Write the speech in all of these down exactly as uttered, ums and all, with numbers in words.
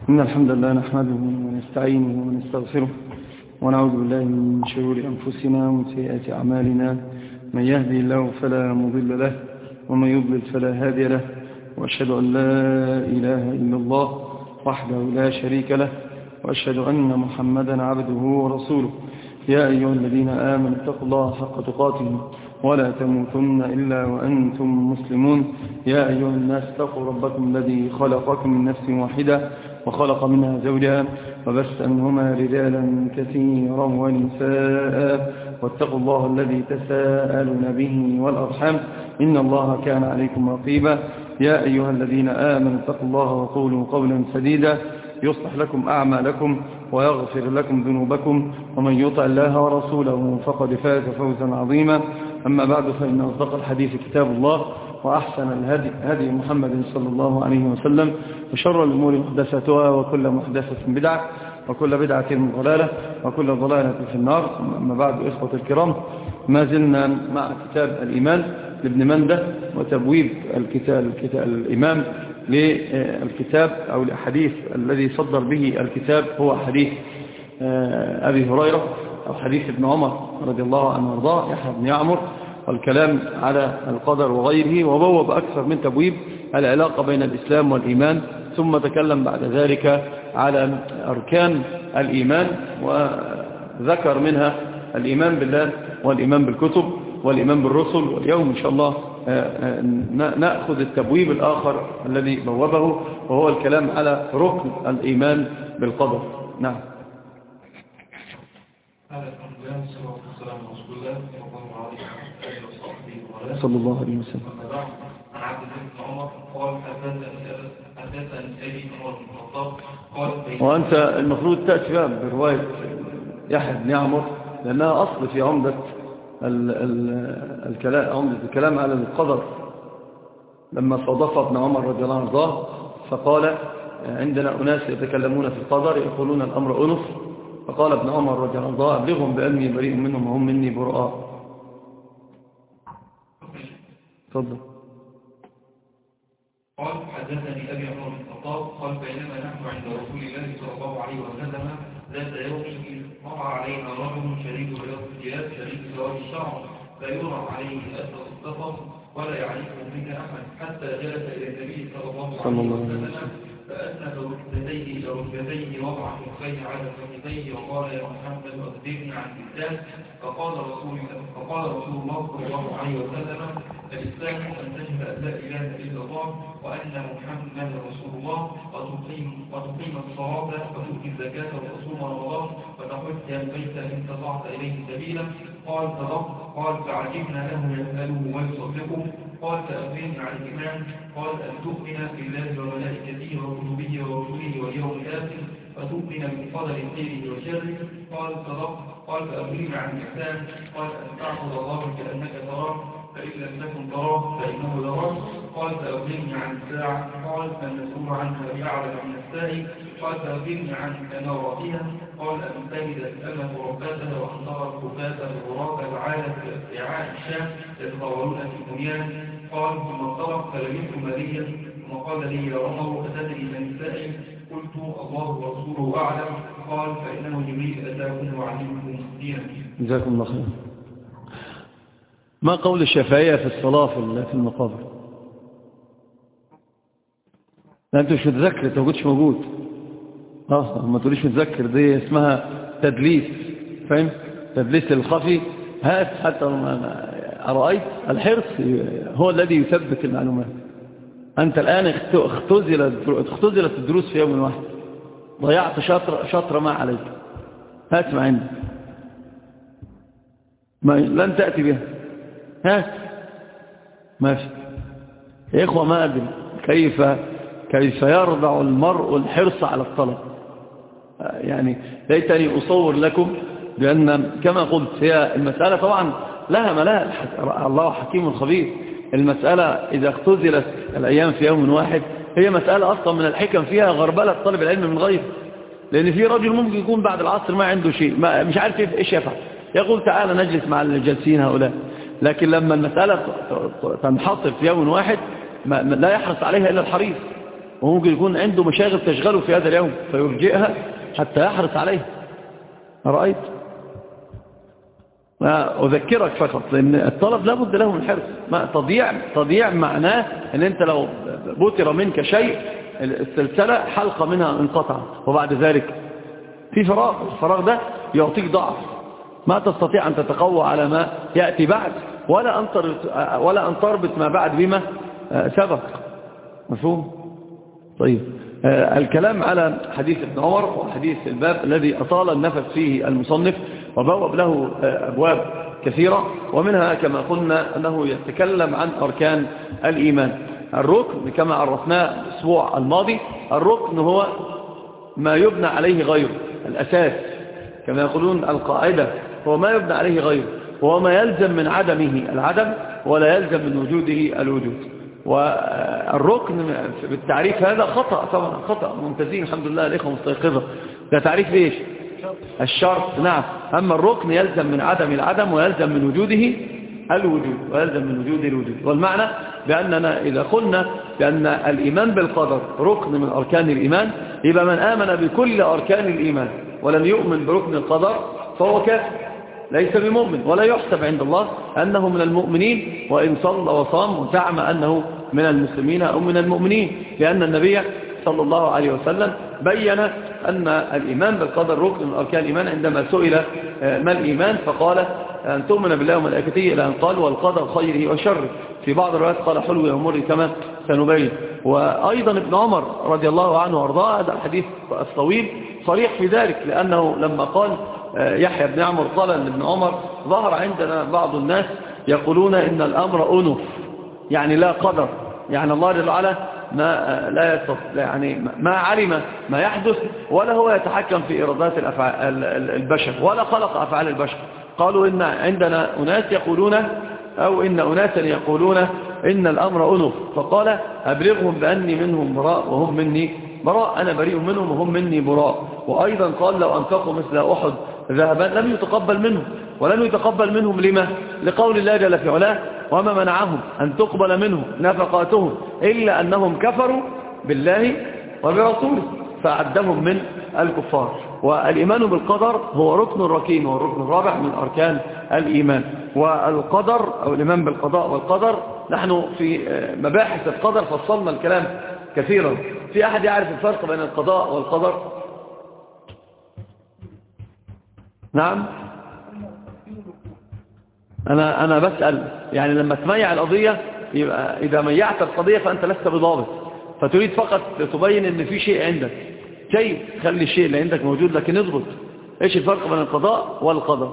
إن الحمد لله نحمده ونستعينه ونستغفره ونعوذ بالله من شرور أنفسنا ومن سيئات أعمالنا. من يهدي الله فلا مضل له ومن يضلل فلا هادي له، وأشهد أن لا إله إلا الله وحده لا شريك له، وأشهد أن محمدا عبده ورسوله. يا أيها الذين آمنوا اتقوا الله حق تقاته ولا تموتن إلا وأنتم مسلمون. يا أيها الناس اتقوا ربكم الذي خلقكم من نفس واحدة وخلق منها زوجها وبث منهما رجالا كثيرا ونساء، واتقوا الله الذي تساءلون به والأرحام إن الله كان عليكم رقيبا. يا أيها الذين آمنوا اتقوا الله وقولوا قولا سديدا يصلح لكم أعمالكم ويغفر لكم ذنوبكم، ومن يطع الله ورسوله فقد فاز فوزا عظيما. أما بعد، فإن أصدق الحديث كتاب الله، وأحسن الهدي هدي محمد صلى الله عليه وسلم، وشر الأمور محدثاتها، وكل محدثة بدعة، وكل بدعة ضلالة، وكل ضلالة في النار. أما بعد، إخوة الكرام، ما زلنا مع كتاب الإيمان لابن مندة وتبويب الكتاب, الكتاب الإمام للكتاب أو الحديث الذي صدر به الكتاب هو حديث أبي هريرة أو حديث ابن عمر رضي الله عنه وارضاه يحيى بن يعمر، والكلام على القدر وغيره، وبوب أكثر من تبويب العلاقة بين الإسلام والإيمان، ثم تكلم بعد ذلك على أركان الإيمان وذكر منها الإيمان بالله والإيمان بالكتب والإيمان بالرسل. واليوم إن شاء الله نأخذ التبويب الآخر الذي بوبه، وهو الكلام على ركن الإيمان بالقدر. نعم. صلى الله عليه وسلم. وأنت المفروض تأتي بقى برواية يحيى بن يعمر، لأنها أصل في عمدة الكلام عمدة الكلام على القدر، لما صادف ابن عمر رضي الله عنه فقال: عندنا أناس يتكلمون في القدر يقولون الأمر أنف، فقال ابن عمر رضي الله عنه: أبلغهم بأني بريء منهم وهم مني براء. تفضل. قال: حدثني أبي عمر بن الخطاب قال: بينما نحن عند رسول الله صلى الله عليه وسلم ذات يوم مر علينا رجل شديد بياض الثياب شديد سواد الشعر لا يرى عليه أثر السفر ولا يعرفه منا أحد، حتى جلس إلى النبي صلى الله عليه وسلم فأسند ركبتيه إلى ركبتيه وضع كفيه على فخذيه وقال: يا محمد أخبرني عن الإسلام. فقال رسول فقال رسول الله صلى الله عليه وسلم: الإسلام أن تشهد أن لا إله إلا الله وأن محمدا رسول الله، وتقيم وتقيم الصلاة وتؤتي الزكاة وتصوم رمضان وتحج البيت إن استطعت إليه سبيلا. قال: صدقت. قال: فعجبنا له يسأله ويصدقه. قال: فأخبرني عن الإيمان. قال: أن تؤمن بالله وملائكته وكتبه ورسله واليوم الآخر، وتؤمن بالقدر خيره وشره. قال: صدقت. قال: فأخبرني عن الإحسان. قال: أن تعبد الله كأنك تراه، فإن لم تكن تراه فإنه يراك. قال: فأخبرني عن الساعة. قال: فالمسؤول عنها بأعلم من السائل. قال: فأخبرني عن أماراتها. قال: أن تجد الأمة رباتها وأن ترى الكفاة الغراة العالة في رعاء الشام يتطاولون في البنيان. قال: ثم انطلق فلبثت ماليا، ثم قال لي: يا عمر أتدري من السائل؟ قلت: الله ورسوله أعلم. قال: فإنه جبريل أتاكم وعلمكم دينا. جزاكم الله خير. ما قول الشافعية في الصلاة في المقابر؟ لا، أنت مش متذكر، أنت ما كنتش موجود. اه ما تقوليش متذكر، دي اسمها تدليس، فاهم؟ تدليس الخفي. هات حتى أرأيت الحرص هو الذي يثبت المعلومات. أنت الآن اختزلت الدروس في يوم واحد، ضيعت شطر, شطر ما عليك. هات ما عندك، ما لن تأتي بها. هات ماشي يا إخوة. ما أدري كيف كيف يرضع المرء الحرص على الطلب. يعني ليتني أصور لكم بأن كما قلت هي المسألة طبعا لها ملاء، الله حكيم خبير. المسألة إذا اختزلت الأيام في يوم واحد هي مسألة أصلا من الحكم فيها غربلة طالب العلم من غيره، لأن في رجل ممكن يكون بعد العصر ما عنده شيء، ما مش عارف إيش يفعل، يقول تعالى نجلس مع الجالسين هؤلاء. لكن لما المسألة تنحصر في يوم واحد لا يحرص عليها إلا الحريص. وممكن يكون عنده مشاغل تشغله في هذا اليوم فيرجئها حتى يحرص عليها. رأيت؟ أذكرك فقط لأن الطلب لابد له من حرص. ما تضيع تضيع معناه أن أنت لو بتر منك شيء السلسلة حلقة منها انقطع وبعد ذلك في فراغ. الفراغ ده يعطيك ضعف، ما تستطيع أن تتقوى على ما يأتي بعد ولا أن ولا أن تربط ما بعد بما سبق. مفهوم؟ طيب، الكلام على حديث ابن عمر وحديث الباب الذي أطال النفس فيه المصنف وبوب له أبواب كثيرة، ومنها كما قلنا أنه يتكلم عن أركان الإيمان. الركن كما عرفناه الأسبوع الماضي، الركن هو ما يبنى عليه غيره، الأساس كما يقولون القاعدة هو ما يبنى عليه غيره، وهو ما يلزم من عدمه العدم ولا يلزم من وجوده الوجود. والركن بالتعريف هذا خطأ، طبعا خطأ، ممتازين الحمد لله الإخوة مستيقظة. ده تعريف إيش؟ الشرط. نعم. أما الركن يلزم من عدم العدم ويلزم من وجوده الوجود ويلزم من وجوده الوجود. والمعنى بأننا إذا قلنا بأن الإيمان بالقدر ركن من أركان الإيمان، يبقى من آمن بكل أركان الإيمان ولم يؤمن بركن القدر فهو كافر، ليس بمؤمن، ولا يحسب عند الله أنه من المؤمنين وإن صلى وصام وزعم أنه من المسلمين أو من المؤمنين، لأن النبي صلى الله عليه وسلم بين أن الإيمان بالقدر ركن من أركان الإيمان عندما سئل ما الإيمان فقال أن تؤمن بالله وملائكته، إلى أن قال والقدر خيره وشره. في بعض الروايات قال حلو ومر كما سنبين. وأيضا ابن عمر رضي الله عنه وارضاه، هذا الحديث الطويل صريح في ذلك، لأنه لما قال يحيى بن عمر قال لابن عمر ظهر عندنا بعض الناس يقولون إن الأمر أنف، يعني لا قدر، يعني الله جل وعلا ما لا يستطيع، يعني ما علم ما يحدث ولا هو يتحكم في إرادات البشر ولا خلق أفعال البشر. قالوا إن عندنا أناس يقولون أو إن أناسا يقولون إن الأمر أنف، فقال أبلغهم بأني منهم براء وهم مني براء، أنا بريء منهم وهم مني براء. وأيضا قال لو أنفقوا مثل أحد ذهبا لم يتقبل منهم، ولم يتقبل منهم لما؟ لقول الله جل في علاه وما منعهم أن تقبل منهم نفقاتهم إلا أنهم كفروا بالله وبرسوله فعدهم من الكفار. والإيمان بالقدر هو ركن ركين، هو الركن الرابع من أركان الإيمان. والقدر أو الإيمان بالقضاء والقدر، نحن في مباحث القدر فصلنا الكلام كثيرا. في أحد يعرف الفرق بين القضاء والقدر؟ نعم. أنا أنا بسأل، يعني لما تميع القضية يبقى إذا ميعت القضية فأنت لست بضابط، فتريد فقط تبين إن في شيء عندك، شيء خلي الشيء اللي عندك موجود لكن اضبط. إيش الفرق بين القضاء والقدر؟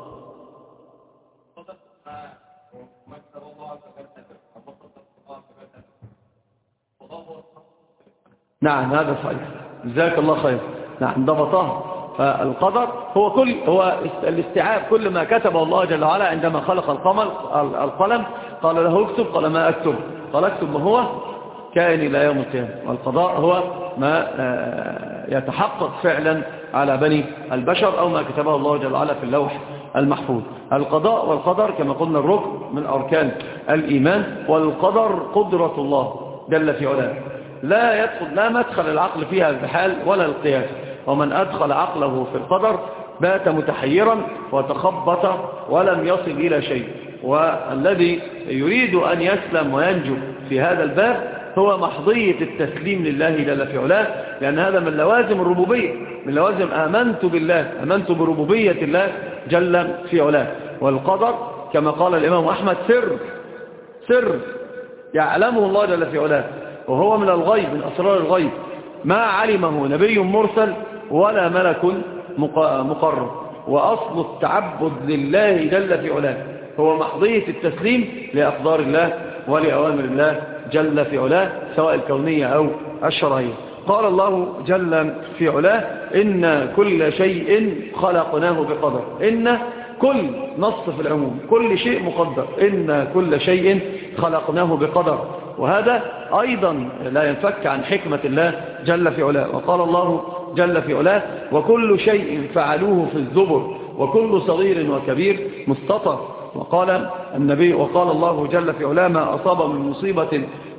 نعم هذا صحيح، جزاك الله خير. نعم ضبطها. فالقدر هو كل هو الاستيعاب، كل ما كتبه الله جل وعلا عندما خلق القلم القلم قال له اكتب، قال ما اكتب، قال اكتب ما هو كائن الى يوم القيامه. والقضاء هو ما يتحقق فعلا على بني البشر او ما كتبه الله جل وعلا في اللوح المحفوظ. القضاء والقدر كما قلنا الركن من اركان الايمان. والقدر قدرة الله جل في علاه، لا يدخل لا مدخل العقل فيها بحال ولا القياس. ومن أدخل عقله في القدر بات متحيرا وتخبط ولم يصل إلى شيء. والذي يريد أن يسلم وينجو في هذا الباب هو محضية التسليم لله جل في علاه، لأن هذا من لوازم الربوبية، من لوازم آمنت بالله، آمنت بربوبية الله جل في علاه. والقدر كما قال الإمام أحمد سر سر يعلمه الله جل في علاه، وهو من الغيب، من أسرار الغيب، ما علمه نبي مرسل ولا ملك مقرب. وأصل التعبد لله جل في علاه هو محضية التسليم لأقدار الله ولأوامر الله جل في علاه سواء الكونية أو الشرعية. قال الله جل في علاه إن كل شيء خلقناه بقدر. إن كل نص في العموم، كل شيء مقدر، إن كل شيء خلقناه بقدر. وهذا أيضا لا ينفك عن حكمة الله جل في علاه. وقال الله جل في علاه وكل شيء فعلوه في الزبر وكل صغير وكبير مستطر. وقال النبي وقال الله جل في علاه ما أصاب من مصيبة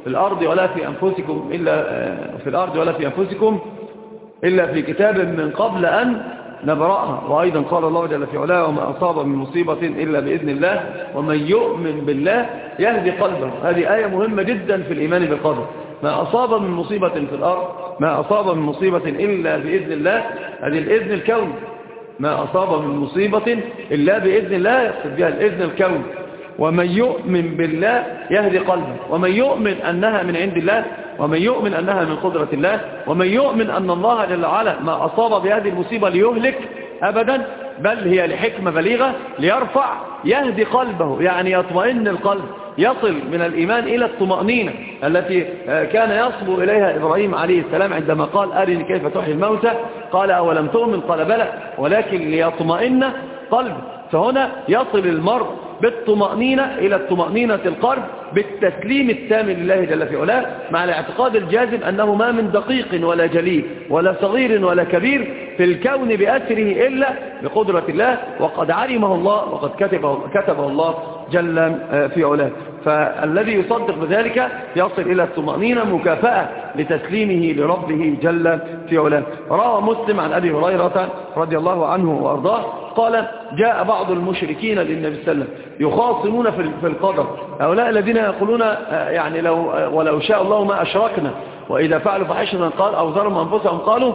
في الأرض ولا في أنفسكم إلا في الأرض ولا في أنفسكم إلا في كتاب من قبل أن نبرأها. وأيضا قال الله جل في علاه وما أصاب من مصيبة إلا بإذن الله ومن يؤمن بالله يهدي قلبه. هذه آية مهمة جدا في الإيمان بالقدر. ما أصاب من مصيبة في الأرض ما أصاب من مصيبة إلا بإذن الله، هذه الإذن الكوني. ما أصاب من مصيبة إلا بإذن الله يقصد بها الإذن الكوني. ومن يؤمن بالله يهدي قلبه، ومن يؤمن أنها من عند الله، ومن يؤمن أنها من قدرة الله، ومن يؤمن أن الله جل وعلا ما أصاب بهذه المصيبة ليهلك أبدا، بل هي لحكمة بليغة ليرفع، يهدي قلبه يعني يطمئن القلب، يصل من الإيمان إلى الطمأنينة التي كان يصبو إليها إبراهيم عليه السلام عندما قال أرني كيف تحيي الموتى، قال أولم تؤمن، قال بلى ولكن ليطمئن قلبه. فهنا يصل المرء بالطمأنينة إلى الطمأنينة القلب بالتسليم التام لله جل في علاه، مع الاعتقاد الجازم أنه ما من دقيق ولا جليل ولا صغير ولا كبير في الكون بأسره إلا بقدرة الله، وقد علمه الله وقد كتبه, كتبه الله جل في علاه. فالذي يصدق بذلك يصل إلى الطمأنينة مكافأة لتسليمه لربه جل في علاه. روى مسلم عن أبي هريرة رضي الله عنه وأرضاه قال جاء بعض المشركين للنبي صلى الله عليه وسلم يخاصمون في القدر، هؤلاء الذين يقولون يعني لو ولو شاء الله ما أشركنا، وإذا فعلوا فحشنا قال أو ظلموا أنفسهم قالوا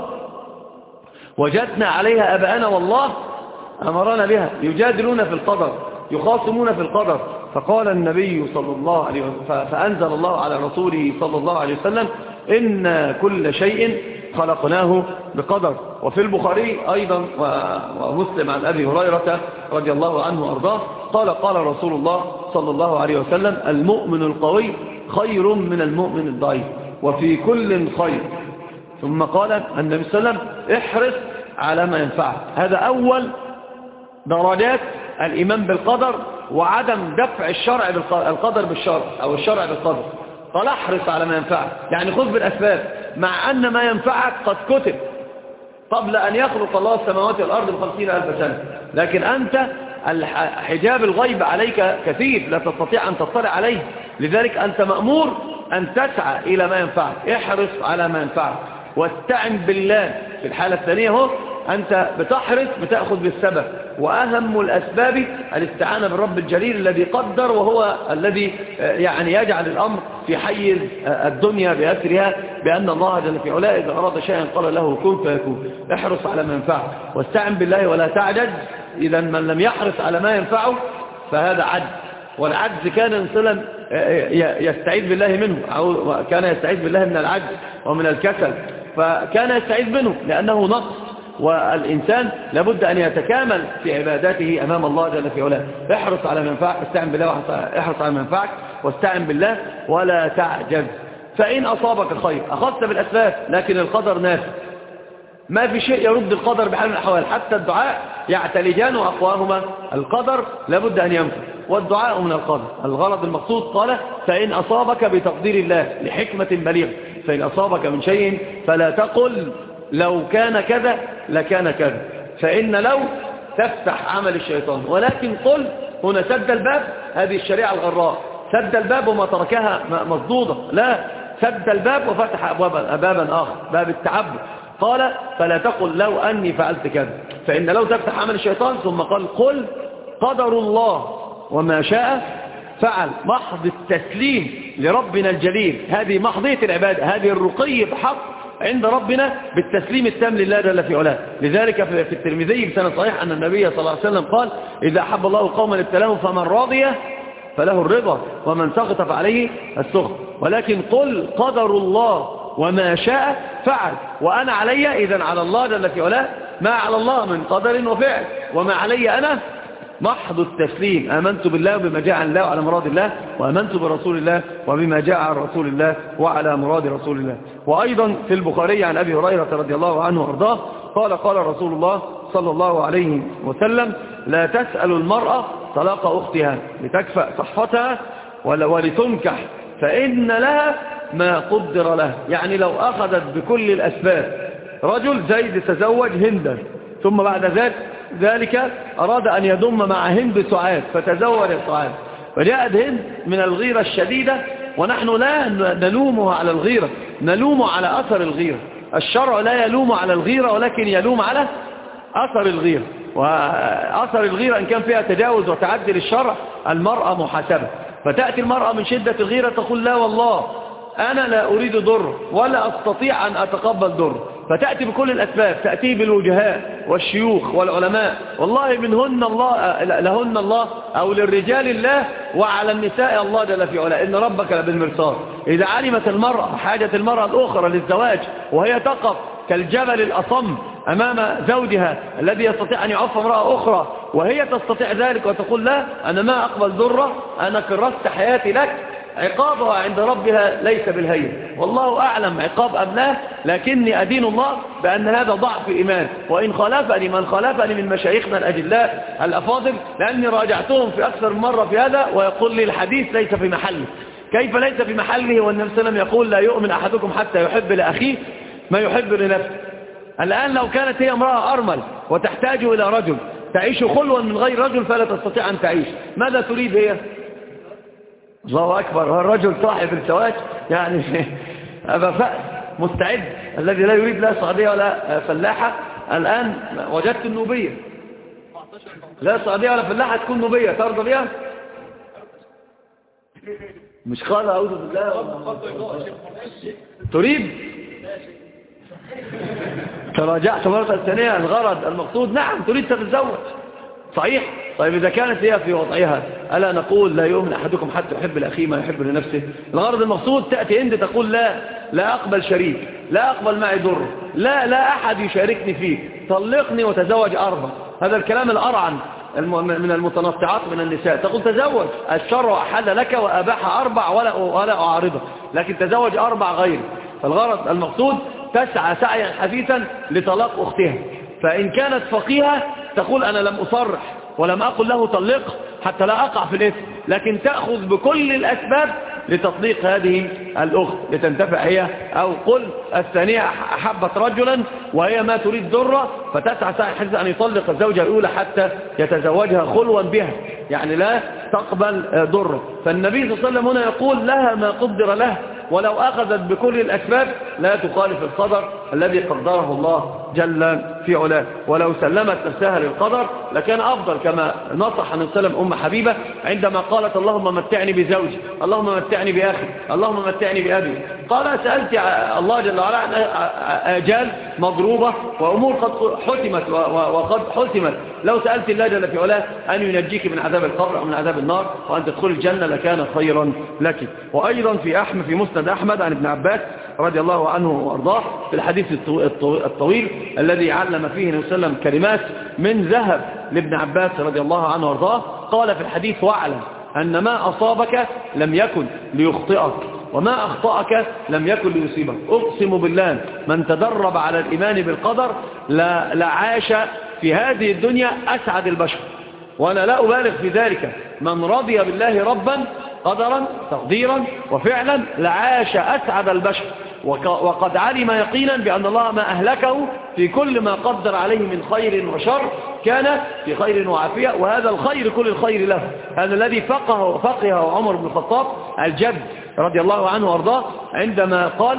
وجدنا عليها أباءنا والله أمرنا بها، يجادلون في القدر يخاصمون في القدر. فقال النبي صلى الله عليه وسلم فأنزل الله على رسوله صلى الله عليه وسلم إن كل شيء خلقناه بقدر. وفي البخاري أيضا ومسلم عن أبي هريرة رضي الله عنه وأرضاه قال قال رسول الله صلى الله عليه وسلم المؤمن القوي خير من المؤمن الضعيف وفي كل خير. ثم قال النبي صلى الله عليه وسلم احرص على ما ينفعك. هذا أول درجات الإيمان بالقدر وعدم دفع الشرع بالقدر بالشرع أو الشرع بالقدر. قال احرص على ما ينفعك يعني خذ بالأسباب، مع أن ما ينفعك قد كتب قبل أن يخلق الله السماوات والأرض بخمسين ألف سنة، لكن أنت حجاب الغيب عليك كثير لا تستطيع أن تطلع عليه، لذلك أنت مأمور أن تسعى إلى ما ينفعك. احرص على ما ينفعك واستعن بالله. في الحالة الثانية هو أنت بتحرص بتأخذ بالسبب، وأهم الأسباب الاستعانة بالرب الجليل الذي قدر وهو الذي يعني يجعل الأمر في حيز الدنيا بأسرها، بأن الله جل في علاه إذا أراد شيئا قال له كن فيكون. احرص على ما ينفعك واستعن بالله ولا تعجز. إذا من لم يحرص على ما ينفعه فهذا عجز، والعجز كان انسلا يستعيذ بالله منه، أو كان يستعيذ بالله من العجز ومن الكسل، فكان يستعيذ منه لأنه نقص، والإنسان لابد أن يتكامل في عباداته أمام الله جل في علاه. احرص على ما ينفعك استعن بالله احرص على ما ينفعك واستعن بالله ولا تعجز. فإن أصابك خير أخذت بالأسباب، لكن القدر نافذ، ما في شيء يرد القدر بحال من الأحوال، حتى الدعاء يعتلجان أقواهما القدر لابد أن ينفذ، والدعاء من القدر. الغرض المقصود قال فإن أصابك بتقدير الله لحكمة بليغة، فإن أصابك من شيء فلا تقل لو كان كذا لكان كذا، فإن لو تفتح عمل الشيطان، ولكن قل هنا سد الباب. هذه الشريعة الغراء سد الباب وما تركها مصدودة، لا سد الباب وفتح أبوابا أبابا آخر، باب التعبد. قال فلا تقل لو أني فعلت كذا، فإن لو تفتح عمل الشيطان. ثم قال قل قدر الله وما شاء فعل. محض التسليم لربنا الجليل، هذه محضية العبادة، هذه الرقي بحق عند ربنا بالتسليم التام لله جل في علاه. لذلك في الترمذي بسند صحيح أن النبي صلى الله عليه وسلم قال إذا أحب الله قوما ابتلاهم فمن راضي فله الرضا ومن سخط فعليه السخط. ولكن قل قدر الله وما شاء فعل، وأنا علي إذن على الله جل في علاه ما على الله من قدر وفعل، وما علي أنا محض التسليم. آمنت بالله وبما جاء عن الله وعلى مراد الله، وآمنت برسول الله وبما جاء عن رسول الله وعلى مراد رسول الله. وأيضا في البخاري عن أبي هريرة رضي الله عنه وارضاه قال قال رسول الله صلى الله عليه وسلم لا تسأل المرأة طلاق أختها لتكفأ صحتها ولتنكح فإن لها ما قدر له. يعني لو أخذت بكل الأسباب، رجل زيد تزوج هندا، ثم بعد ذلك ذلك أراد أن يضم مع هند سعاد فتزوج سعاد، فجاءت هند من الغيرة الشديدة ونحن لا نلومه على الغيرة، نلومه على أثر الغيرة. الشرع لا يلوم على الغيرة ولكن يلوم على أثر الغيرة، وأثر الغيرة إن كان فيها تجاوز وتعدي للشرع المرأة محاسبة. فتأتي المرأة من شدة الغيرة تقول لا والله أنا لا أريد ضر ولا أستطيع أن أتقبل ضر، فتأتي بكل الأسباب، تأتي بالوجهاء والشيوخ والعلماء، والله منهن الله لهن الله أو للرجال الله وعلى النساء الله جل في علا إن ربك لبالمرصاد. إذا علمت المرأة حاجة المرأة الأخرى للزواج وهي تقف كالجبل الأصم أمام زوجها الذي يستطيع أن يعف امرأة أخرى وهي تستطيع ذلك وتقول لا أنا ما أقبل ضرة، أنا كرست حياتي لك، عقابها عند ربها ليس بالهين. والله أعلم عقاب أم لا، لكني أدين الله بأن هذا ضعف إيمان، وإن خالفني من خالفني من مشايخنا الأجلاء الأفاضل لأني راجعتهم في أكثر مرة في هذا ويقول لي الحديث ليس في محله. كيف ليس في محله والنبي صلى الله عليه وسلم يقول لا يؤمن أحدكم حتى يحب لأخيه ما يحب لنفسه؟ الآن لو كانت هي امرأة أرمل وتحتاج إلى رجل تعيش خلوا من غير رجل فلا تستطيع أن تعيش، ماذا تريد هي؟ الله أكبر، الرجل صاحب الزواج يعني أبا فأس مستعد الذي لا يريد لا سعودية ولا فلاحة. الآن وجدت النوبية، لا سعودية ولا فلاحة تكون نوبية، ترضى بها؟ مش قال أعوذ بالله تريد؟ تراجعت مرة ثانية الغرض المقصود نعم تريد تتزوج صحيح. طيب إذا كانت هي في وضعها ألا نقول لا يؤمن أحدكم حتى يحب لأخيه ما يحب لنفسه؟ الغرض المقصود تأتي أنت تقول لا لا أقبل شريك، لا أقبل معي ضر، لا لا أحد يشاركني فيه، طلقني وتزوج أربع. هذا الكلام الأرعن من المتنطعات من النساء، تقول تزوج، الشرع أحل لك وأباح أربع ولا ولا أعارضه، لكن تزوج أربع غيره. فالغرض المقصود تسعى سعيا حثيثا لطلاق أختها، فإن كانت فقيهة تقول أنا لم أصرح ولم أقل له طلق حتى لا أقع في الإثم، لكن تأخذ بكل الأسباب لتطليق هذه الأخت لتنتفع هي. أو قل الثانية أحبت رجلا وهي ما تريد ضرة فتسعى سعي حيث أن يطلق الزوجة الأولى حتى يتزوجها خلوا بها، يعني لا تقبل ضرة. فالنبي صلى الله عليه وسلم هنا يقول لها ما قدر له، ولو أخذت بكل الأسباب لا تخالف القدر الذي قدره الله جل في علاه، ولو سلمت نفسها للقدر لكان أفضل، كما نصح النبي صلى الله عليه وسلم أم حبيبة عندما قالت اللهم متعني بزوجي، اللهم متعني بأخي، اللهم متعني بأبي. قال سألت الله جل وعلا عن آجال مضروبة وأمور قد حتمت وقد حتمت، لو سألت الله جل في علاه أن ينجيك من عذاب القبر أو من عذاب النار وأن تدخل الجنة لكان خيرا لك. وأيضا في أحمد في مسند أحمد عن ابن عباس رضي الله عنه وأرضاه في الحديث الطويل الذي علم فيه النبي صلى الله عليه وسلم كلمات من ذهب لابن عباس رضي الله عنه وأرضاه، قال في الحديث واعلم أن ما أصابك لم يكن ليخطئك وما أخطأك لم يكن ليصيبك. أقسم بالله من تدرب على الإيمان بالقدر لعاش في هذه الدنيا أسعد البشر، وأنا لا أبالغ في ذلك. من رضي بالله ربا قدرا تقديرا وفعلا لعاش أسعد البشر، وقد علم يقينا بأن الله ما أهلكه في كل ما قدر عليه من خير وشر كان في خير وعافية، وهذا الخير كل الخير له. هذا الذي فقه فقه عمر بن الخطاب الجد رضي الله عنه وارضاه عندما قال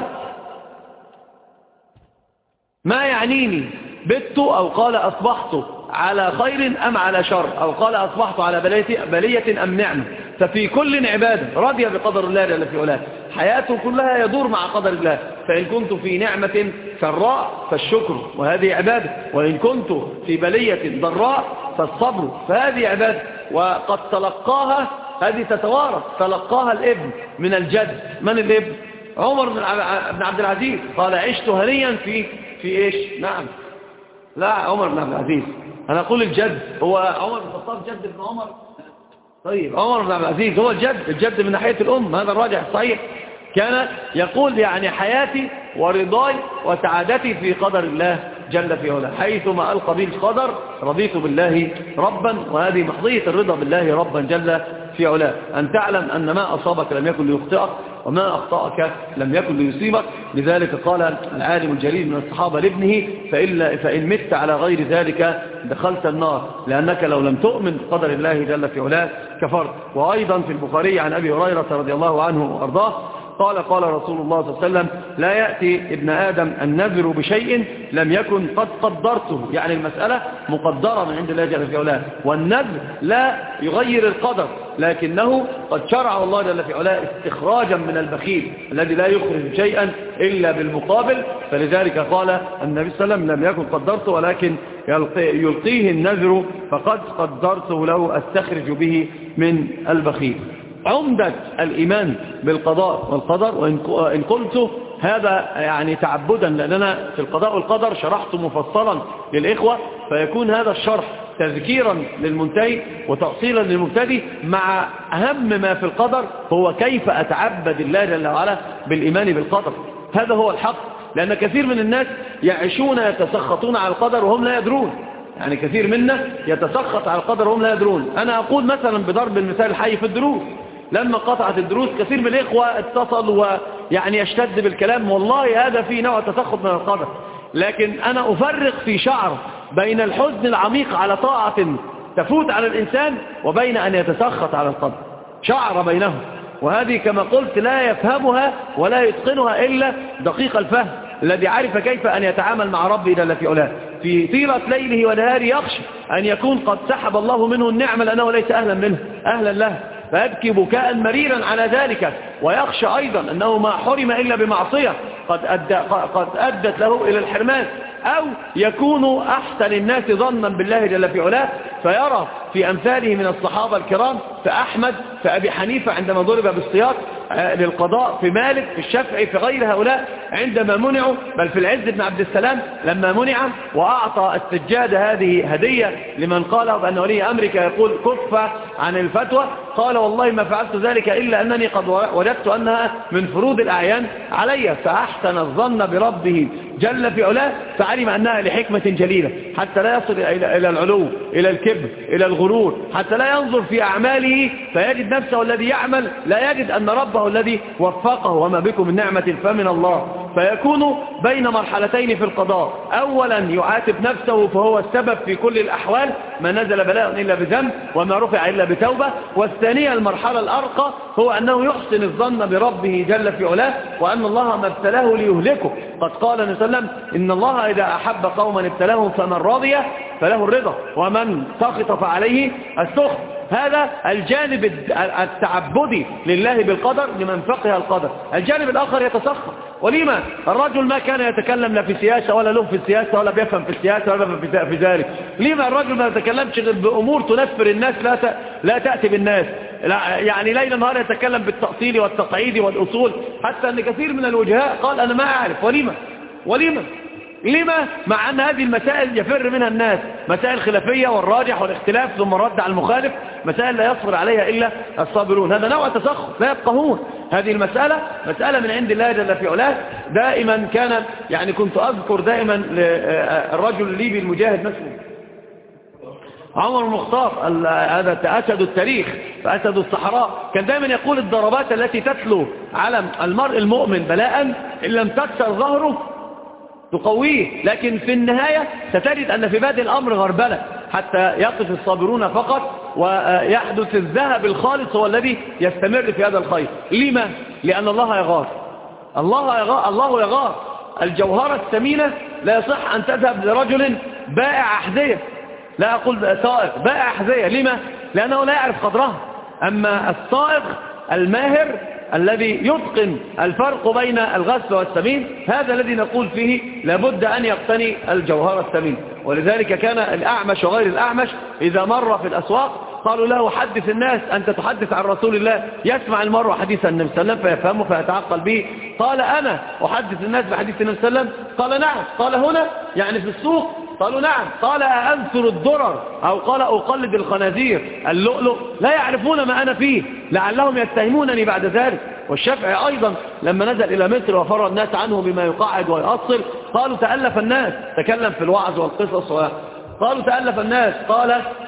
ما يعنيني بت أو قال أصبحت على خير أم على شر أو قال أصبحت على بلية أم نعمة، ففي كل عبادة رضي بقدر الله جل في علاه، حياته كلها يدور مع قدر الله. فإن كنت في نعمة سراء فالشكر وهذه عبادة، وإن كنت في بلية ضراء فالصبر فهذه عبادة. وقد تلقاها هذه تتوارث، تلقاها الابن من الجد. من الابن؟ عمر بن عبد العزيز قال عشت هنيا في في إيش؟ نعم لا عمر بن عبد العزيز، أنا أقول الجد هو عمر بن الخطاب جد ابن عمر. طيب عمر بن عبد العزيز هو الجد، الجد من ناحية الأم، هذا الراجح الصحيح. كان يقول يعني حياتي ورضاي وسعادتي في قدر الله جل في علاه، حيثما ألقى به القدر رضيت بالله ربا، وهذه محضية الرضا بالله ربا جل في علاه، أن تعلم أن ما أصابك لم يكن ليخطئك وما أخطأك لم يكن ليصيبك. لذلك قال العالم الجليل من الصحابة لابنه فإن, فإن مت على غير ذلك دخلت النار، لأنك لو لم تؤمن بقدر الله جل في علاه كفرت. وأيضا في البخاري عن أبي هريرة رضي الله عنه وأرضاه قال قال رسول الله صلى الله عليه وسلم لا يأتي ابن آدم النذر بشيء لم يكن قد قدرته، يعني المسألة مقدرة من عند الله جل في علاه، والنذر لا يغير القدر لكنه قد شرع الله جل في علاه استخراجا من البخيل الذي لا يخرج شيئا إلا بالمقابل. فلذلك قال النبي صلى الله عليه وسلم لم يكن قدرته ولكن يلقيه النذر فقد قدرته له أستخرج به من البخيل. عمدة الإيمان بالقضاء والقدر، وإن قلت هذا يعني تعبدا لأننا في القضاء والقدر شرحت مفصلا للإخوة، فيكون هذا الشرح تذكيرا للمنتهي وتأصيلا للمبتدئ، مع أهم ما في القدر هو كيف أتعبد الله جل وعلا بالإيمان بالقدر. هذا هو الحق، لأن كثير من الناس يعيشون يتسخطون على القدر وهم لا يدرون، يعني كثير منا يتسخط على القدر وهم لا يدرون. أنا أقول مثلا بضرب المثال الحي في الدروس، لما قطعت الدروس كثير من الإخوة اتصل ويعني يشتد بالكلام، والله هذا فيه نوع تسخط من القدر، لكن أنا أفرق في شعر بين الحزن العميق على طاعة تفوت على الإنسان وبين أن يتسخط على القدر، شعر بينهم، وهذه كما قلت لا يفهمها ولا يتقنها إلا دقيق الفهم الذي عرف كيف أن يتعامل مع ربه جل في علاه. في طيلة ليله ونهاره يخشى أن يكون قد سحب الله منه النعمة لأنه ليس أهلا منه أهلا له، فيبكي بكاء مريرا على ذلك، ويخشى أيضا أنه ما حرم إلا بمعصية قد, أدى قد أدت له إلى الحرمان، أو يكون أحسن الناس ظنا بالله جل في علاه فيرى في أمثاله من الصحابة الكرام، فأحمد فأبي حنيفة عندما ضرب بالسياط للقضاء، في مالك في الشافعي في غير هؤلاء عندما منعوا، بل في العز بن عبد السلام لما منع وأعطى السجادة هذه هدية لمن قال بأن ولي أمرك يقول كف عن الفتوى، قال والله ما فعلت ذلك إلا أنني قد وجدت أنها من فروض الأعيان علي، فأحسن الظن بربه جل في علاه فعلم أنها لحكمة جليلة حتى لا يصل إلى العلو إلى الكبر إلى الغرور، حتى لا ينظر في أعماله فيجد نفسه الذي يعمل لا يجد أن ربه الذي وفقه وما بكم من نعمة فمن الله، فيكون بين مرحلتين في القضاء، أولا يعاتب نفسه فهو السبب في كل الأحوال، ما نزل بلاء إلا بذنب وما رفع إلا بتوبة، والثانية المرحلة الأرقى هو أنه يحسن الظن بربه جل في علاه وأن الله ما ابتلاه ليهلكه. قد قال النبي صلى الله عليه وسلم إن الله إذا أحب قوما ابتلاهم فمن رضي فله الرضا ومن سخط فعليه السخط. هذا الجانب التعبدي لله بالقدر لمن فقه القدر. الجانب الآخر يتسخط، ولما الرجل ما كان يتكلم لا في سياسة ولا له في السياسة ولا بيفهم في السياسة ولا في ذلك، لما الرجل ما يتكلمش غير بأمور تنفر الناس لا لا تأتي بالناس، لا يعني ليلا نهار يتكلم بالتأصيل والتقعيد والأصول، حتى أن كثير من الوجهاء قال أنا ما أعرف. ولما ولما لما مع أن هذه المسائل يفر منها الناس، مسائل خلافية والراجح والاختلاف ثم الرد على المخالف، مسائل لا يصبر عليها إلا الصابرون. هذا نوع تسخط لا يفقهون هذه المسألة، مسألة من عند الله جل في علاه. دائما كان يعني كنت أذكر دائما الرجل الليبي المجاهد مسلم عمر المختار، هذا أسد التاريخ فأسد الصحراء، كان دائما يقول الضربات التي تتلو على المرء المؤمن بلاء إن لم تكسر ظهره تقويه، لكن في النهاية ستجد أن في بادئ الأمر غربلة حتى يقف الصابرون فقط ويحدث الذهب الخالص هو الذي يستمر في هذا الخير. لما؟ لأن الله يغار، الله يغار, الله يغار. الجوهرة الثمينة لا يصح أن تذهب لرجل بائع أحذية، لا أقول سائق، بائع أحذية. لما؟ لأنه لا يعرف قدرها. أما السائق الماهر الذي يتقن الفرق بين الغث والثمين، هذا الذي نقول فيه لابد أن يقتني الجوهرة الثمين. ولذلك كان الأعمش وغير الأعمش إذا مر في الأسواق قالوا له حدث الناس، أنت تحدث عن رسول الله. يسمع المرء حديث النبي صلى الله عليه وسلم فيفهمه فيتعقل به. قال أنا أحدث الناس بحديث النبي صلى الله عليه وسلم؟ قال نعم. قال هنا يعني في السوق؟ قالوا نعم. قال أنثر الدرر أو قال أقلد الخنازير اللؤلؤ؟ لا يعرفون ما أنا فيه لعلهم يتهمونني بعد ذلك. والشافعي أيضا لما نزل إلى مصر وفر الناس عنه بما يقعد ويأصل قالوا تألف الناس، تكلم في الوعظ والقصص و... قالوا تألف الناس، قال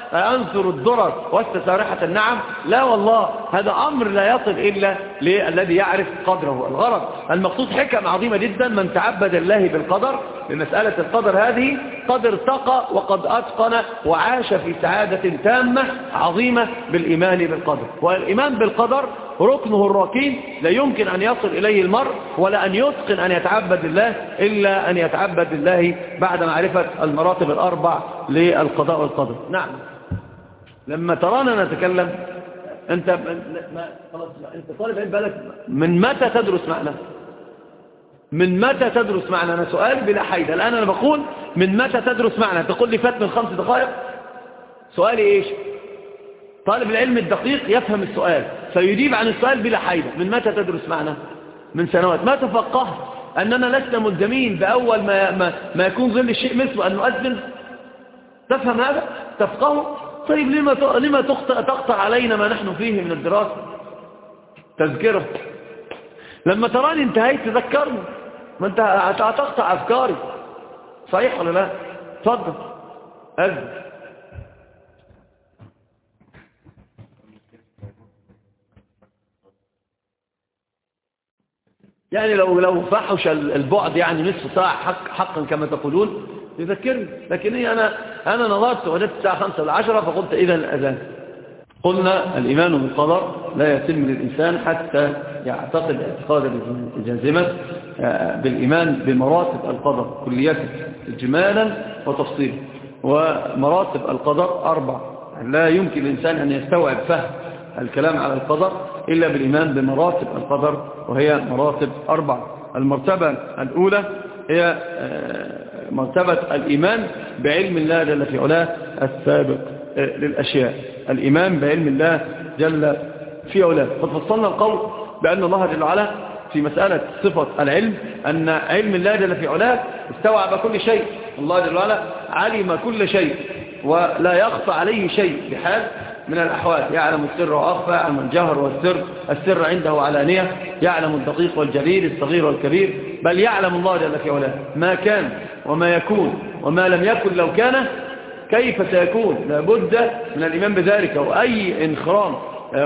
أنثر الدرر واستسارحة النعم؟ لا والله، هذا أمر لا يصل إلا للذي يعرف قدره. الغرض المقصود حكم عظيمة جدا. من تعبد الله بالقدر، بمسألة القدر هذه، قد ارتقى وقد أتقن وعاش في سعادة تامة عظيمة بالإيمان بالقدر. والإيمان بالقدر ركنه الركين، لا يمكن أن يصل إليه المرء ولا أن يتقن أن يتعبد الله إلا أن يتعبد الله بعد معرفة المراتب الأربع للقضاء والقدر. نعم. لما ترانا نتكلم، أنت ما خلاص أنت طالب علم بالك من متى تدرس معنا؟ من متى تدرس معنا؟ أنا سؤال بلا حيدة. الآن أنا بقول من متى تدرس معنا؟ تقول لي فات من خمس دقائق. سؤالي إيش؟ طالب العلم الدقيق يفهم السؤال فيجيب عن السؤال بلا حيدة. من متى تدرس معنا؟ من سنوات. ما تفقهت أننا لسنا ملزمين بأول ما, ما, ما يكون ظل الشيء مثله أن نؤذن؟ تفهم هذا؟ تفقهه؟ طيب لما لما تقطع علينا ما نحن فيه من الدراسة؟ تذكره. لما تراني انتهيت تذكرني، ما انت هتقطع أفكاري. صحيح ولا لا؟ تفضل أذن. يعني لو لو فحش البعد يعني نصف ساعة حق حقا كما تقولون يذكرني، لكن أنا أنا نظرت وجدت الساعة خمسة ولا عشرة فقلت إذا الأذان. قلنا الإيمان بالقدر لا يتم للإنسان حتى يعتقد اعتقادا جازما بالإيمان بمراتب القدر كليته إجمالا وتفصيلا. ومراتب القدر أربع، لا يمكن للإنسان أن يستوعب فهم الكلام على القدر إلا بالإيمان بمراتب القدر، وهي مراتب أربع. المرتبة الأولى هي مرتبة الإيمان بعلم الله جل في علاه السابق للأشياء. الإيمان بعلم الله جل في علاه. قد فصلنا القول بأن الله جل وعلا في مسألة صفة العلم أن علم الله جل في علاه استوعب كل شيء. الله جل وعلا علم كل شيء ولا يخفى عليه شيء بحال من الأحوال. يعلم السر وأخفى، يعلم الجهر والسر، السر عنده علانية، يعلم الدقيق والجليل، الصغير والكبير، بل يعلم الله جل في علاه ما كان وما يكون وما لم يكن لو كان كيف سيكون. لابد من الإيمان بذلك. وأي انخرام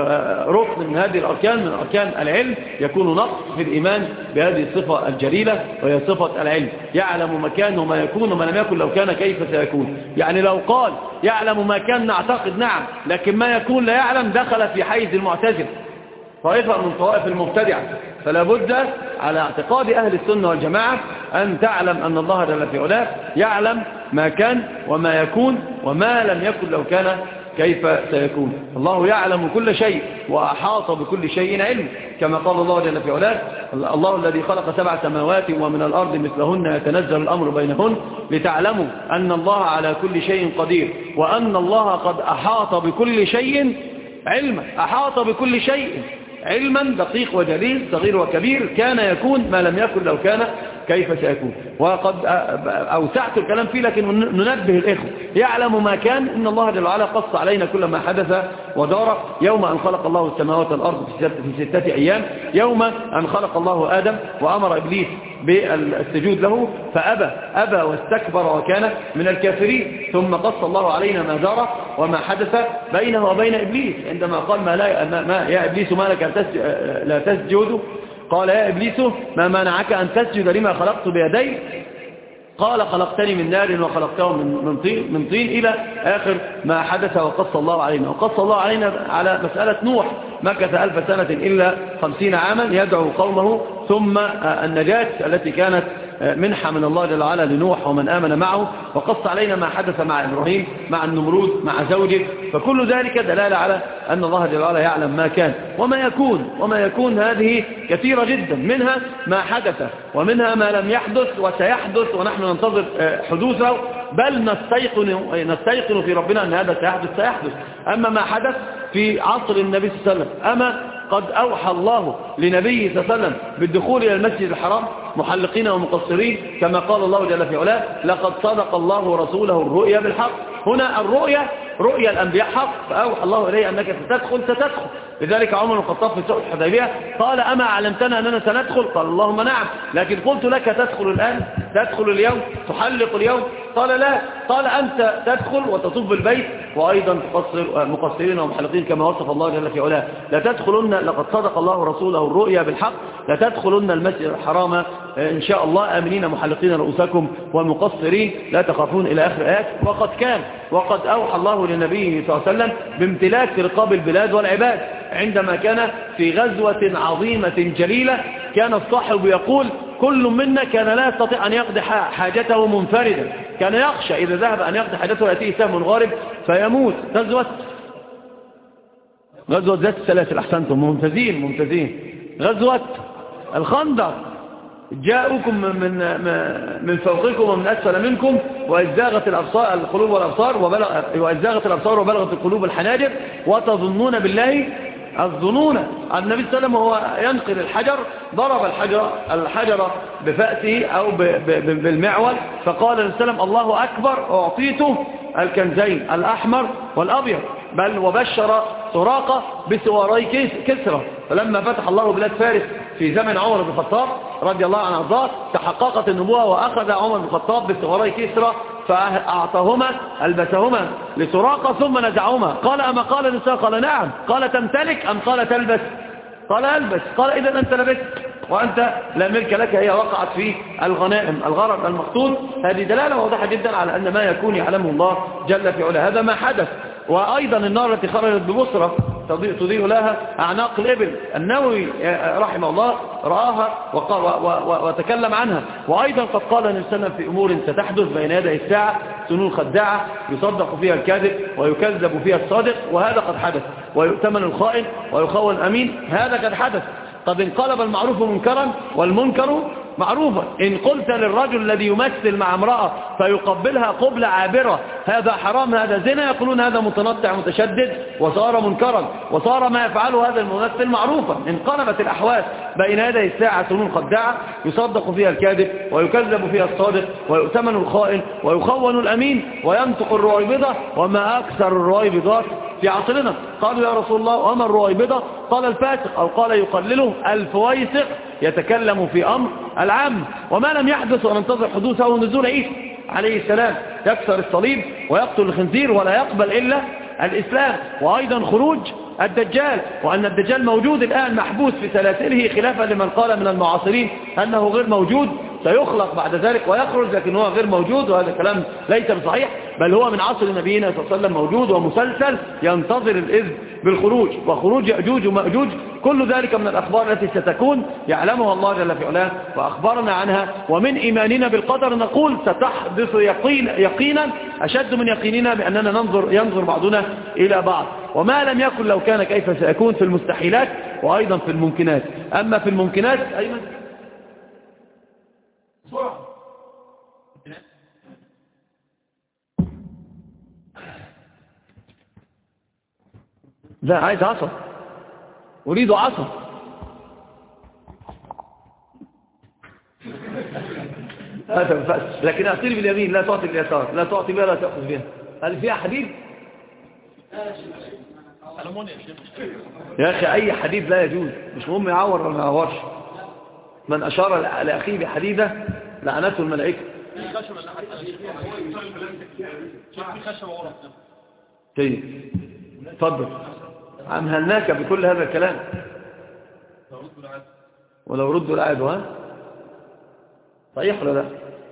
ركن من هذه الأركان من أركان العلم يكون نقص في الإيمان بهذه الصفة الجليلة وهي صفة العلم. يعلم ما كان وما يكون وما لم يكن لو كان كيف سيكون. يعني لو قال يعلم ما كان نعتقد نعم، لكن ما يكون لا يعلم، دخل في حيز المعتزلة، طائفة من طوائف المبتدعة. فلا بد على اعتقاد أهل السنة والجماعة أن تعلم أن الله جل في علاه يعلم ما كان وما يكون وما لم يكن لو كان كيف سيكون. الله يعلم كل شيء وأحاط بكل شيء علم، كما قال الله جل في علاه الله الذي خلق سبع سماوات ومن الأرض مثلهن يتنزل الأمر بينهن لتعلموا أن الله على كل شيء قدير وأن الله قد أحاط بكل شيء علما. أحاط بكل شيء علما دقيق وجليل، صغير وكبير، كان يكون ما لم يكن لو كان كيف سيكون. وقد أوسعت الكلام فيه لكن ننبه الإخوة. يعلم ما كان، إن الله جل وعلا قص علينا كل ما حدث ودار يوم أن خلق الله السماوات والأرض في ستة أيام. يوم أن خلق الله آدم وأمر إبليس بالسجود له فأبى أبى واستكبر وكان من الكافرين. ثم قص الله علينا ما دار وما حدث بينه وبين إبليس عندما قال ما لا ما ما يا إبليس ما لك لا تسجد؟ قال يا إبليس ما منعك أن تسجد لما خلقت بيدي؟ قال خلقتني من نار وخلقته من طين, من طين إلى آخر ما حدث وقص الله علينا. وقص الله علينا على مسألة نوح، مكث ألف سنة إلا خمسين عاما يدعو قومه، ثم النجاة التي كانت منحة من الله جل وعلا لنوح ومن آمن معه. وقص علينا ما حدث مع إبراهيم، مع النمرود، مع زوجه. فكل ذلك دلالة على أن الله جل وعلا يعلم ما كان وما يكون. وما يكون هذه كثيرة جدا، منها ما حدث ومنها ما لم يحدث وسيحدث ونحن ننتظر حدوثه، بل نستيقن, نستيقن في ربنا أن هذا سيحدث سيحدث. أما ما حدث في عصر النبي صلى الله عليه وسلم، أما قد أوحى الله لنبيه صلى الله عليه وسلم بالدخول إلى المسجد الحرام محلقين ومقصرين، كما قال الله جل في علاه لقد صدق الله رسوله الرؤيا بالحق. هنا الرؤيا رؤيا الأنبياء حق، فأوحى الله إليه أنك ستدخل ستدخل. لذلك عمر بن الخطاب في صلح الحديبية قال أما علمتنا أننا سندخل؟ قال اللهم نعم، لكن قلت لك تدخل الآن، تدخل اليوم، تحلق اليوم؟ قال لا. قال أنت تدخل وتطوف بالبيت وأيضا تقصر مقصرين ومحلقين كما وصف الله جل في علاه. لا تدخلن، لقد صدق الله رسوله الرؤيا بالحق، لا تدخلن المسجد الحرام إن شاء الله آمنين محلقين رؤوسكم ومقصرين لا تخافون إلى آخر آيات. وقد كان وقد أوحى الله لنبيه صلى الله عليه وسلم بامتلاك رقاب البلاد والعباد عندما كان في غزوة عظيمة جليلة. كان الصاحب يقول كل منا كان لا يستطيع أن يقضي حاجته منفردا، كان يخشى إذا ذهب أن يقضي حاجته يأتيه سهم غارب فيموت. غزوة غزوة ذات السلاسل، أحسنتم، ممتازين ممتازين. غزوة الخندق، جاءوكم من من فوقكم ومن أسفل منكم وإزاغت الأبصار القلوب والأبصار وبلغ وإزاغت الأبصار وبلغت القلوب الحناجر وتظنون بالله الظنون. النبي صلى الله عليه وسلم هو ينقل الحجر، ضرب الحجر الحجر بفأسه أو بالمعول، فقال النبي صلى الله عليه وسلم الله أكبر، أعطيته الكنزين الأحمر والأبيض، بل وبشر سراقة بسواري كسرى. فلما فتح الله بلاد فارس في زمن عمر بن الخطاب رضي الله عنه وارضاه تحققت النبوة، وأخذ عمر بن الخطاب بسواري كسرى فأعطاهما ألبسهما لسراقة ثم نزعهما. قال أما قال النساء؟ قال نعم. قال تمتلك أم قال تلبس؟ قال ألبس. قال إذن أنت لبست وأنت لا ملك لك، هي وقعت في الغنائم الغرض المقصود. هذه دلالة واضحة جدا على أن ما يكون يعلمه الله جل في علاه. هذا ما حدث. وأيضا النار التي خرجت ببصرة تضيء لها أعناق الإبل، النووي رحمه الله رآها وتكلم عنها. وأيضا قد قال النبي صلى الله عليه وسلم في أمور ستحدث بين يدي الساعة سنون خداعة يصدق فيها الكاذب ويكذب فيها الصادق، وهذا قد حدث. ويؤتمن الخائن ويخون أمين، هذا قد حدث. قد انقلب المعروف منكرا والمنكر معروفا. إن قلت للرجل الذي يمثل مع امرأة فيقبلها قبلة عابرة هذا حرام هذا زنا، يقولون هذا متنطع متشدد، وصار منكرا، وصار ما يفعله هذا الممثل معروفا. انقلبت الأحوال بين يدي الساعة سنون خداعة يصدق فيها الكاذب ويكذب فيها الصادق ويؤتمن الخائن ويخون الأمين وينطق الرويبضة، وما أكثر الرويبضات في عصرنا. قالوا يا رسول الله وما الرويبضة؟ قال الفاسق، أو قال يقلله الفويسق يتكلم في أمر العام. وما لم يحدث وننتظر حدوثه نزول عيسى عليه السلام يكسر الصليب ويقتل الخنزير ولا يقبل إلا الإسلام. وأيضا خروج الدجال، وأن الدجال موجود الآن محبوس في سلاسله، خلافا لمن قال من المعاصرين أنه غير موجود، سيخلق بعد ذلك ويخرج، لكن هو غير موجود، وهذا الكلام ليس بصحيح، بل هو من عصر نبينا صلى الله عليه وسلم موجود ومسلسل ينتظر الإذن بالخروج. وخروج يأجوج ومأجوج كل ذلك من الأخبار التي ستكون يعلمها الله جل في علاه وأخبرنا عنها. ومن إيماننا بالقدر نقول ستحدث يقين يقينا أشد من يقيننا بأننا ننظر ينظر بعضنا إلى بعض. وما لم يكن لو كان كيف سيكون في المستحيلات وأيضا في الممكنات. أما في الممكنات أيمن لا عايز عصا، أريد عصا. هذا الفأس، لكن أعطيني باليمين لا تعطي باليسار، لا تعطي بها لا تأخذ بها. هل فيها حديد؟ يا أخي أي حديد لا يجوز، مش مهم يعور ولا ما يعورش. من أشار لأخيه بحديدة لعنته الملائكة. طيب اتفضل، أمهلناك بكل هذا الكلام. ولو ردوا العاد ها صحيح ولا لا؟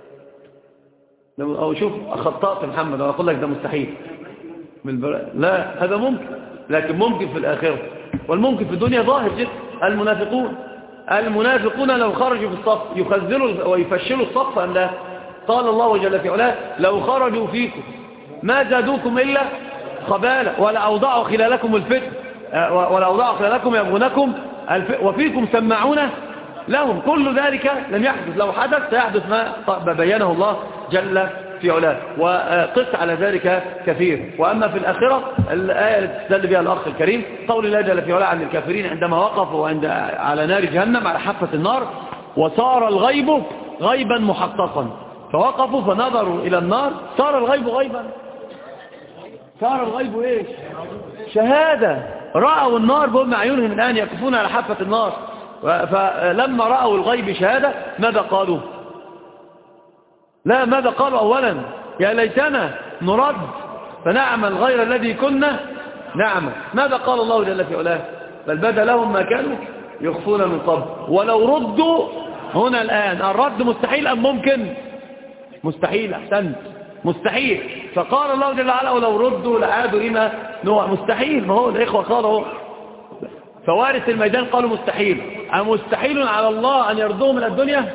أو شوف أخطأت محمد وأقول لك ده مستحيل بالبر... لا هذا ممكن، لكن ممكن في الآخرة، والممكن في الدنيا ظاهر جدا. المنافقون المنافقون لو خرجوا في الصف يخذلوا ويفشلوا الصف أم لا؟ قال الله جل في علاه لو خرجوا فيكم ما زادوكم إلا خبالة ولا أوضعوا خلالكم الفتن ولا أوضعوا خلالكم يبغونكم الف... وفيكم سماعون لهم. كل ذلك لم يحدث، لو حدث سيحدث ما بينه الله جل في علاه، وقص على ذلك كثير. وأما في الآخرة الآية التي تدل بها الأخ الكريم قول الله جل في علاه عن الكافرين عندما وقفوا عند على نار جهنم على حافة النار وصار الغيب غيبا محققا، فوقفوا فنظروا إلى النار صار الغيب غيبا صار الغيب إيش؟ شهادة. رأوا النار بهم أعينهم الآن يقفون على حافة النار، فلما رأوا الغيب شهادة ماذا قالوا؟ لا، ماذا قالوا أولا؟ يا ليتنا نرد فنعمل غير الذي كنا نعمل. ماذا قال الله جل في علاه؟ بل بدا لهم ما كانوا يخفون من قبل ولو ردوا. هنا الآن الرد مستحيل أم ممكن؟ مستحيل. أحسنت، مستحيل. فقال الله جل وعلا ولو ردوا لعادوا لما نوع. مستحيل. ما هو الإخوة قالوا فوارث الميدان قالوا مستحيل. أمستحيل على الله أن يردوه من الدنيا؟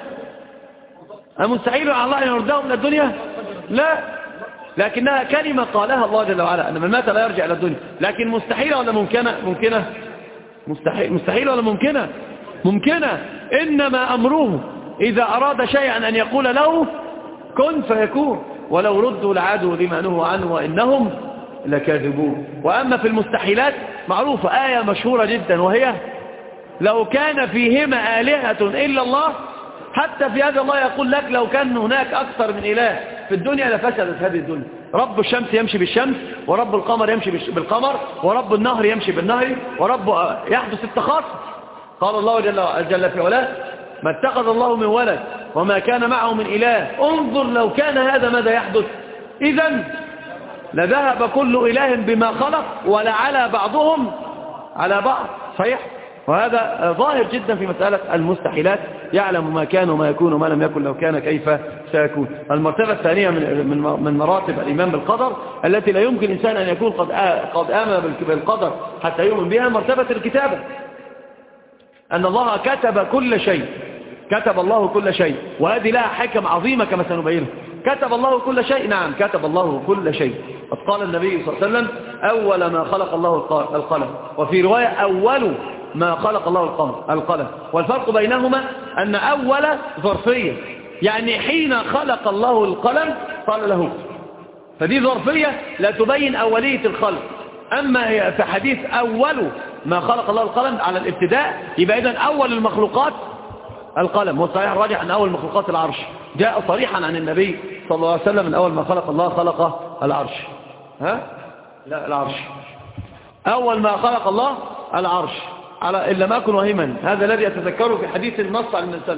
أمستحيل على الله أن يردوه من الدنيا؟ لا، لكنها كلمة قالها الله جل وعلا أن من مات لا يرجع إلى الدنيا. لكن مستحيلة ولا ممكنة؟ ممكنة. مستحيل. مستحيل ولا ممكنة؟ ممكنة. إنما أمره إذا أراد شيئا أن يقول له كن فيكون، ولو ردوا لعادوا لما نهوا عنه وإنهم لكاذبون. وأما في المستحيلات معروفة آية مشهورة جدا، وهي لو كان فيهما آلهة إلا الله. حتى في هذا الله يقول لك لو كان هناك أكثر من إله في الدنيا لفسدت هذه الدنيا. رب الشمس يمشي بالشمس، ورب القمر يمشي بالقمر، ورب النهر يمشي بالنهر، ورب يحدث التخاصم. قال الله جل, جل في علاه ما اتخذ الله من ولد وما كان معه من إله. انظر لو كان هذا ماذا يحدث؟ إذن لذهب كل إله بما خلق ولعلى بعضهم على بعض. صحيح؟ وهذا ظاهر جدا في مسألة المستحيلات. يعلم ما كان وما يكون وما لم يكن لو كان كيف سيكون. المرتبة الثانية من من مراتب الإيمان بالقدر التي لا يمكن إنسان أن يكون قد قد آمن بالقدر حتى يؤمن بها مرتبة الكتابة. أن الله كتب كل شيء. كتب الله كل شيء، وهذه لها حكم عظيمة كما سنبينه. كتب الله كل شيء. نعم، كتب الله كل شيء. قد قال النبي صلى الله عليه وسلم أول ما خلق الله القلم، وفي رواية أول ما خلق الله القلم. والفرق بينهما أن أول ظرفية، يعني حين خلق الله القلم قال له، فدي ظرفية لا تبين أولية الخلق. أما في حديث أول ما خلق الله القلم على الابتداء، يبقى إذن أول المخلوقات القلم. والصحيح الراجح أن أول مخلوقات العرش. جاء صريحا عن النبي صلى الله عليه وسلم أن أول ما خلق الله خلق العرش. ها؟ لا، العرش. أول ما خلق الله العرش، على إلا ما أكن وهما. هذا الذي أتذكره في حديث النص عن النبي.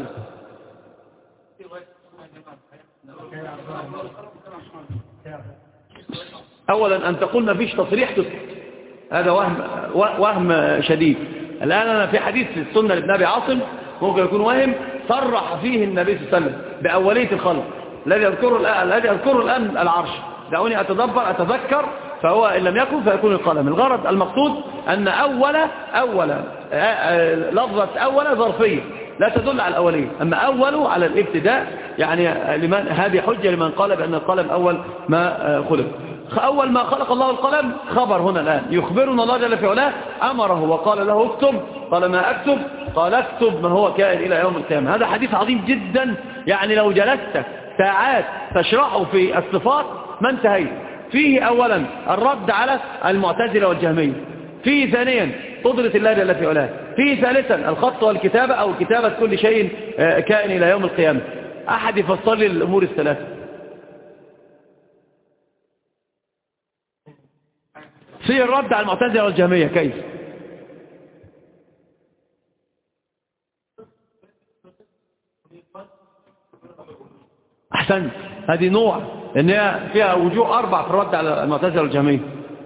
أولا أن تقول ما فيش تصريح تسكت، هذا وهم وهم شديد. الآن أنا في حديث السنة لابن أبي عاصم ممكن يكون وهم، صرح فيه النبي صلى الله عليه وسلم بأولية الخلق. الذي يذكره الآن الذي يذكره الآن العرش. دعوني أتدبر أتذكر، فهو إن لم يكن فيكون القلم. الغرض المقصود أن أول أول لفظة أول ظرفية لا تدل على الأولية، أما أول على الابتداء. يعني لمن هذه حجة لمن قال بأن القلم أول ما خلق. أول ما خلق الله القلم خبر هنا الآن يخبرنا الله جل في علاه. أمره وقال له اكتب، قال ما أكتب؟ قال اكتب ما هو كائن إلى يوم القيامة. هذا حديث عظيم جدا، يعني لو جلست ساعات تشرحه في الصفات ما انتهيت. فيه أولا الرد على المعتزلة والجهمية، فيه ثانيا قدرة الله جل في علاه، فيه ثالثا الخط والكتابة أو كتابة كل شيء كائن إلى يوم القيامة. أحد يفصل لي الأمور الثلاثة. في الرد على المعتزلة والجهمية كيف؟ أحسنت، هذه نوع إن هي فيها وجوه أربع في الرد على المعتزلة والجهمية.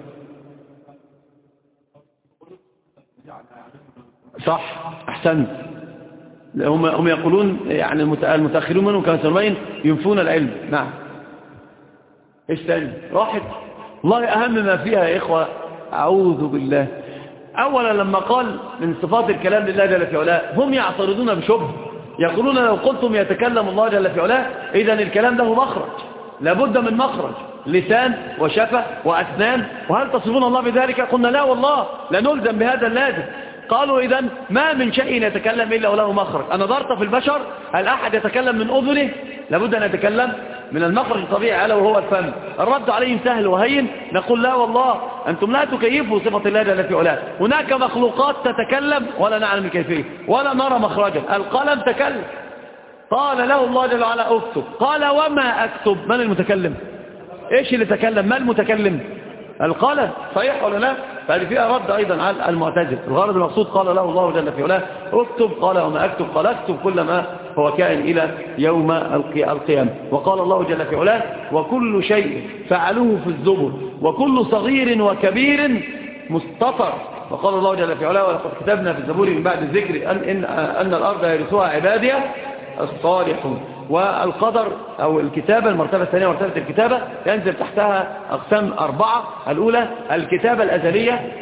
صح، أحسنت. هم هم يقولون يعني المتأخرون منهم كما سنبين ينفون العلم. نعم. إيش ثاني؟ راحت والله أهم ما فيها يا إخوة، أعوذ بالله. أولا لما قال من صفات الكلام لله جل في علاه، هم يعترضون بشبه، يقولون لو قلتم يتكلم الله جل في علاه إذن الكلام له مخرج، لابد من مخرج، لسان وشفة وأسنان، وهل تصفون الله بذلك؟ قلنا لا والله، لا نلزم بهذا اللازم. قالوا إذن ما من شيء يتكلم إلا وله مخرج. أنا نظرت في البشر، هل أحد يتكلم من أذنه؟ لابد أن يتكلم من المخرج الطبيعي ألا وهو الفم. الرد عليهم سهل وهين، نقول لا والله أنتم لا تكيفوا صفة الله جل في علاه. هناك مخلوقات تتكلم ولا نعلم كيفية ولا نرى مخرجا. القلم تكلم، قال له الله جل وعلا اكتب، قال وما أكتب؟ من المتكلم؟ إيش اللي تكلم؟ ما المتكلم؟ القلم، صحيح ولا لا؟ فهذه فيها رد أيضا على المعتزلة. الغرض المقصود قال له الله جل في علاه اكتب، قال وما أكتب، قال اكتب كل ما هو كائن إلى يوم القيامة. وقال الله جل في علاه وكل شيء فعلوه في الزبر وكل صغير وكبير مستطر. وقال الله جل في علاه ولقد كتبنا في الزبور من بعد الذكر أن, إن, أن الأرض يرثها عبادي الصالحون. والقدر أو الكتابة المرتبة الثانية مرتبة الكتابة ينزل تحتها أقسام أربعة. الأولى الكتابة الأزلية،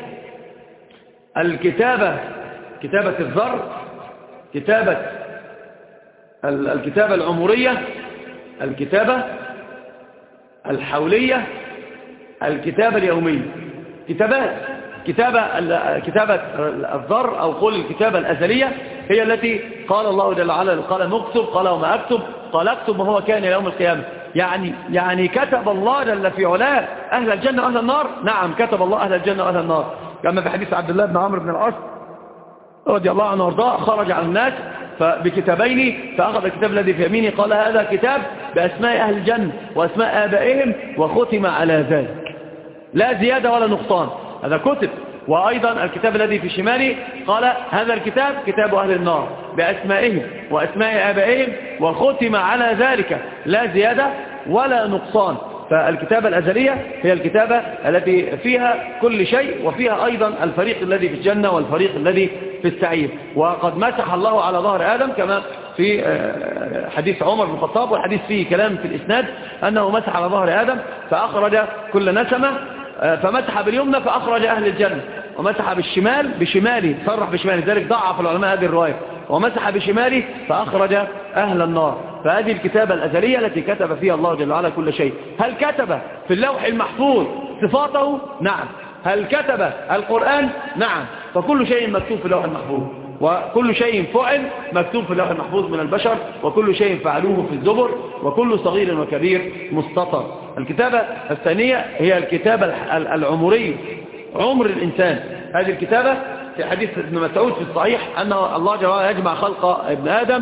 الكتابة كتابة الذر، كتابة الكتابة العمرية، الكتابة الحولية، الكتابة اليومية. كتابات كتابة كتابة الذر أو قول الكتابة الأزلية هي التي قال الله جل وعلا القلم اكتب، قال وما أكتب، قال اكتب ما هو كان يوم القيامة. يعني يعني كتب الله جل في علاه أهل الجنة وأهل النار. نعم كتب الله أهل الجنة وأهل النار، كما في حديث عبد الله بن عمرو بن العاص رضي الله عنه وارضاه خرج على الناس بكتابين فأخذ الكتاب الذي في يمينه قال هذا كتاب بأسماء أهل الجنة وأسماء آبائهم وختم على ذلك لا زيادة ولا نقصان. هذا كتب. وأيضا الكتاب الذي في شماله قال هذا الكتاب كتاب أهل النار بأسمائهم وأسماء آبائهم وختم على ذلك لا زيادة ولا نقصان. فالكتابة الأزلية هي الكتابة التي فيها كل شيء وفيها أيضا الفريق الذي في الجنة والفريق الذي في السعير. وقد مسح الله على ظهر آدم كما في حديث عمر بن الخطاب، والحديث فيه كلام في الإسناد أنه مسح على ظهر آدم فأخرج كل نسمة، فمسح باليمنى فأخرج أهل الجنة، ومسح بالشمال بشماله صرح بشماله، ذلك ضعف العلماء هذه الرواية، ومسح بشماله فأخرج أهل النار. فهذه الكتابة الأزلية التي كتب فيها الله جل وعلا كل شيء. هل كتب في اللوح المحفوظ صفاته؟ نعم. هل كتب القرآن؟ نعم. فكل شيء مكتوب في اللوح المحفوظ، وكل شيء فعل مكتوب في اللوح المحفوظ من البشر، وكل شيء فعلوه في الزبر، وكل صغير وكبير مستطر. الكتابة الثانية هي الكتابة العمرية، عمر الإنسان. هذه الكتابة في حديث ابن مسعود في الصحيح أن الله جل وعلا يجمع خلق ابن آدم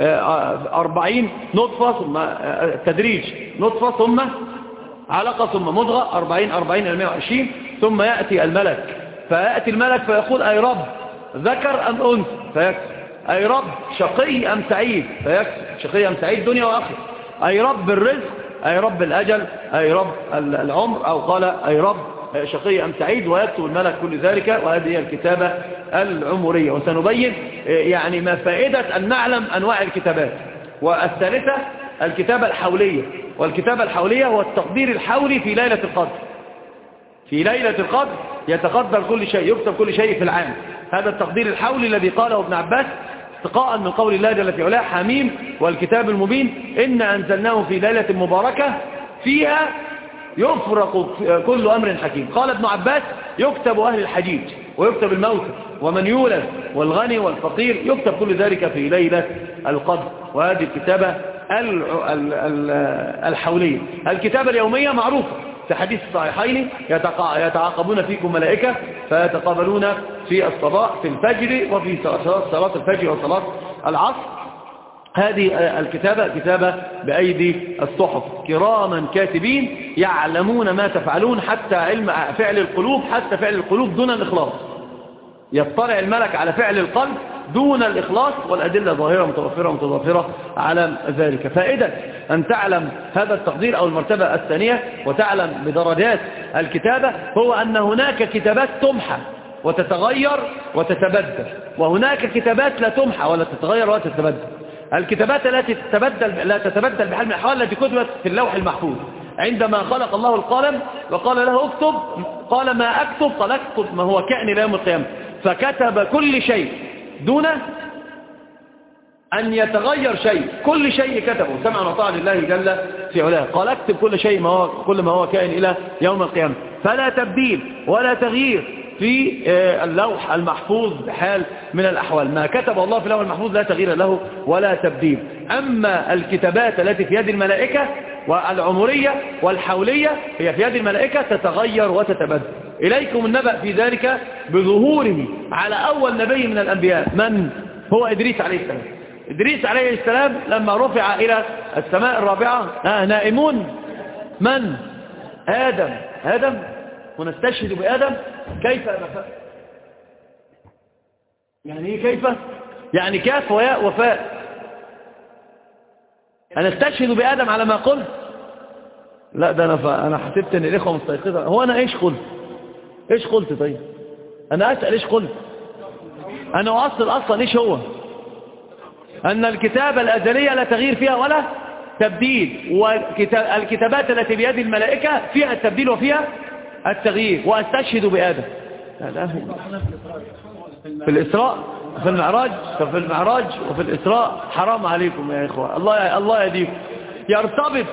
أربعين نطفة ثم تدريج نطفة ثم علقة ثم مضغة أربعين أربعين إلى مئة وعشرين، ثم يأتي الملك فيأتي الملك فيقول أي رب ذكر أم أنثى فيكسب، أي رب شقي أم سعيد فيكسب، شقي أم سعيد دنيا وآخرة، أي رب الرزق، أي رب الأجل، أي رب العمر، أو قال أي رب شقي أم سعيد، ويكتب الملك كل ذلك. وهذه هي الكتابة العمرية. وسنبين يعني ما فائدة أن نعلم أنواع الكتابات. والثالثة الكتابة الحولية، والكتابة الحولية هو التقدير الحولي في ليلة القدر. في ليلة القدر يتقدر كل شيء، يكتب كل شيء في العام. هذا التقدير الحولي الذي قاله ابن عباس استقاء من قول الله جل في علاه حميم والكتاب المبين إنا أنزلناه في ليلة مباركة فيها يفرق كل أمر حكيم. قال ابن عباس يكتب أهل الحجيج ويكتب الموتى ومن يولد والغني والفقير، يكتب كل ذلك في ليلة القدر. وهذه الكتابة الحولية. الكتابة اليومية معروفة في حديث الصحيحين يتعاقبون فيكم ملائكة فيتقابلون في الصباح في الفجر وفي صلاة الفجر وصلاة العصر. هذه الكتابة كتابة بأيدي الصحف كراما كاتبين يعلمون ما تفعلون، حتى علم فعل القلوب، حتى فعل القلوب دون الإخلاص. يطلع الملك على فعل القلب دون الإخلاص، والأدلة ظاهرة متوفرة متضافرة على ذلك. فائدة أن تعلم هذا التقدير أو المرتبة الثانية وتعلم بدرجات الكتابة هو أن هناك كتابات تمحى وتتغير وتتبدل، وهناك كتابات لا تمحى ولا تتغير ولا تتبدل. الكتابات التي تتبدل لا تتبدل بحال من الأحوال التي كتبت في اللوح المحفوظ. عندما خلق الله القلم وقال له اكتب قال ما أكتب، قال اكتب ما هو كائن إلى يوم القيامة، فكتب كل شيء دون أن يتغير شيء. كل شيء كتبه سمعا وطاعة لله جل في علاه. قال اكتب كل شيء ما هو كل ما هو كائن إلى يوم القيامة، فلا تبديل ولا تغيير في اللوح المحفوظ بحال من الأحوال. ما كتب الله في اللوح المحفوظ لا تغيير له ولا تبديل. أما الكتابات التي في يد الملائكة والعمرية والحولية هي في يد الملائكة تتغير وتتبدل. إليكم النبأ في ذلك بظهوره على أول نبي من الأنبياء من هو إدريس عليه السلام. إدريس عليه السلام لما رفع إلى السماء الرابعة آه نائمون من؟ آدم آدم ونستشهد بآدم كيف أبفاء؟ يعني إيه كيف؟ يعني كاف وياء وفاء. أنا استشهد بآدم على ما قلت؟ لا ده أنا أنا حسبت أن الإخوة مستيقظة. هو أنا إيش قلت؟ إيش قلت طيب؟ أنا أسأل إيش قلت؟ أنا أصل أصلا إيش هو؟ أن الكتابة الأزلية لا تغيير فيها ولا تبديل، والكتابات التي بيد الملائكة فيها التبديل وفيها التغيير. وأستشهد بآدم في الإسراء في المعراج ففي المعراج وفي الإسراء حرام عليكم يا إخوة. الله الله يهديكم. يرتبط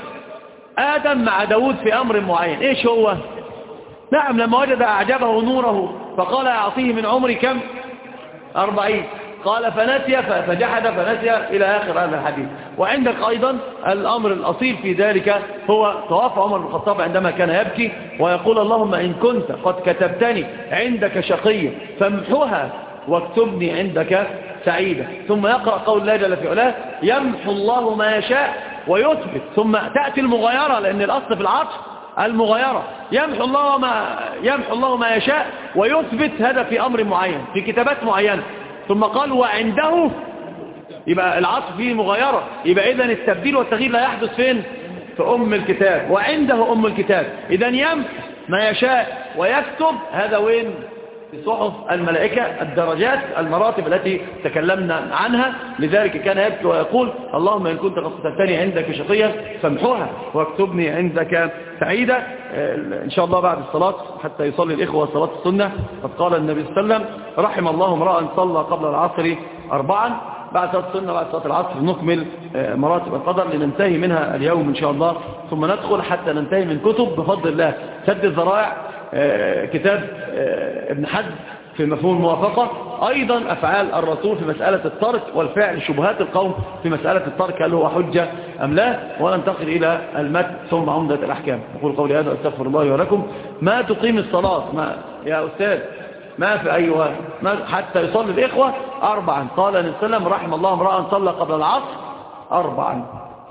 آدم مع داود في أمر معين. إيش هو؟ نعم لما وجد أعجبه نوره فقال أعطيه من عمري كم؟ أربعين. قال فنسي فجحد فنسي إلى آخر هذا الحديث. وعندك أيضا الأمر الأصيل في ذلك هو توافى عمر بن الخطاب عندما كان يبكي ويقول اللهم إن كنت قد كتبتني عندك شقيا فامحوها واكتبني عندك سعيدا. ثم يقرأ قول الله جل في علاه يمحو الله ما يشاء ويثبت. ثم تأتي المغايرة لأن الأصل في العطف المغايرة. يمحو الله ما يمحو الله ما يشاء ويثبت، هذا في أمر معين في كتابات معينة. ثم قال وعنده، يبقى العطف فيه مغايرة، يبقى إذن التبديل والتغيير لا يحدث فين؟ في أم الكتاب. وعنده أم الكتاب. إذن يمحو ما يشاء ويكتب، هذا وين؟ في صحف الملائكة، الدرجات المراتب التي تكلمنا عنها. لذلك كان يبكي ويقول اللهم إن كنت قد كتبتني عندك شقيا فامحوها واكتبني عندك سعيدا. إن شاء الله بعد الصلاة حتى يصلي الإخوة صلاة السنة. قد قال النبي صلى الله عليه وسلم رحم الله امرأ صلى قبل العصر أربعا. بعد صلاة السنة بعد صلاة العصر نكمل مراتب القدر لننتهي منها اليوم إن شاء الله، ثم ندخل حتى ننتهي من كتب بفضل الله. سد الذرائع كتاب ابن حزم في مفهوم الموافقة، أيضا أفعال الرسول في مسألة الترك والفعل، شبهات القوم في مسألة الترك هل هو حجة أم لا. وننتقل إلى المتن ثم عمدة الأحكام. أقول قولي هذا أستغفر الله ولكم. ما تقيم الصلاة ما يا أستاذ؟ ما في أيها ما حتى يصلي الإخوة أربعا. قال النبي صلى الله عليه وسلم رحم الله امرأ صلى قبل العصر أربعا.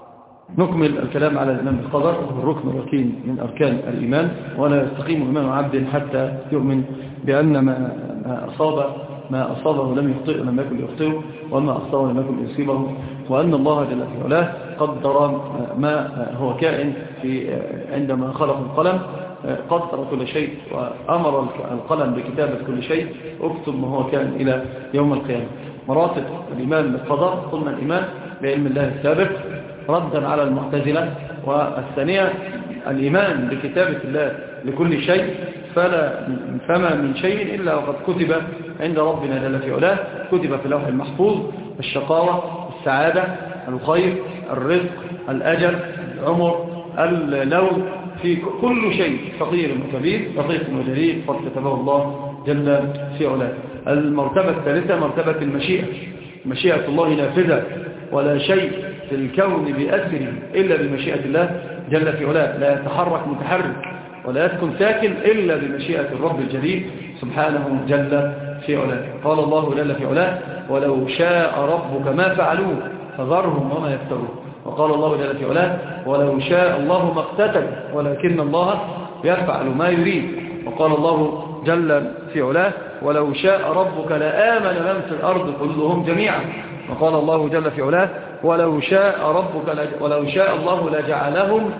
نكمل الكلام على الإيمان بالقدر، الركن الركين من أركان الإيمان. ولا يستقيم إيمان عبد حتى يؤمن بأن ما أصاب ما أصابه لم يخطئه لم يكن يخطئه، وما أخطأه لم يكن يصيبه، وأن الله جل في علاه قدر ما هو كائن في عندما خلق القلم، قدر كل شيء وأمر القلم بكتابة كل شيء. اكتب ما هو كائن إلى يوم القيامة. مراتب الإيمان بالقدر: قلنا الإيمان بعلم الله السابق ردا على المعتزلة، والثانية الإيمان بكتابة الله لكل شيء، فلا فما من شيء إلا وقد كتب عند ربنا جل في علاه، كتب في اللوح المحفوظ: الشقاوة، السعادة، الخير، الرزق، الأجل، العمر، اللون، في كل شيء، صغير وكبير، دقيق وجليل، قد كتبه الله جل في علاه. المرتبة الثالثة مرتبة المشيئة. مشيئة الله نافذة، ولا شيء في الكون بأثره إلا بمشيئة الله جل في علاه. لا يتحرك متحرك ولا يسكن ساكن إلا بمشيئة الرب الجليل سبحانه جل في علاه. قال الله جل في علاه: ولو شاء ربك ما فعلوه فذرهم وما يفترون. وقال الله جل في علاه: ولو شاء الله ما اقتتل ولكن الله يفعل ما يريد. وقال الله جل في علاه: ولو شاء ربك لآمن من في الأرض كلهم جميعا. وقال الله جل في علاه: ولو شاء ربك لج... ولو شاء الله لجعلهم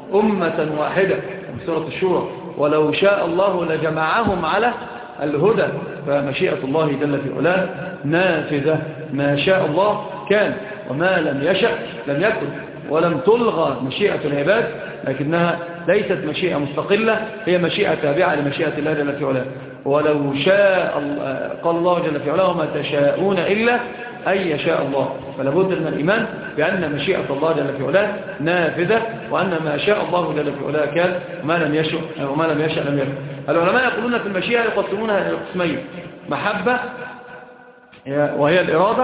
أمة واحدة. في سورة الشورى: ولو شاء الله لجمعهم على الهدى. فمشيئة الله جل في علاه نافذة، ما شاء الله كان، وما لم يشأ لم يكن. ولم تلغى مشيئة العباد، لكنها ليست مشيئة مستقلة، هي مشيئة تابعة لمشيئة الله جل في علاه. ولو شاء قال الله جل في علاه: وما تشاءون إلا أن يشاء الله. فلا بد من الإيمان بأن مشيئة الله جل في علاه نافذة، وأن ما شاء الله جل في علاه كان، وما لم يشأ وما لم يشأ لم يكن. العلماء يقولون في المشيئة يقسمونها إلى قسمين: محبة وهي الإرادة،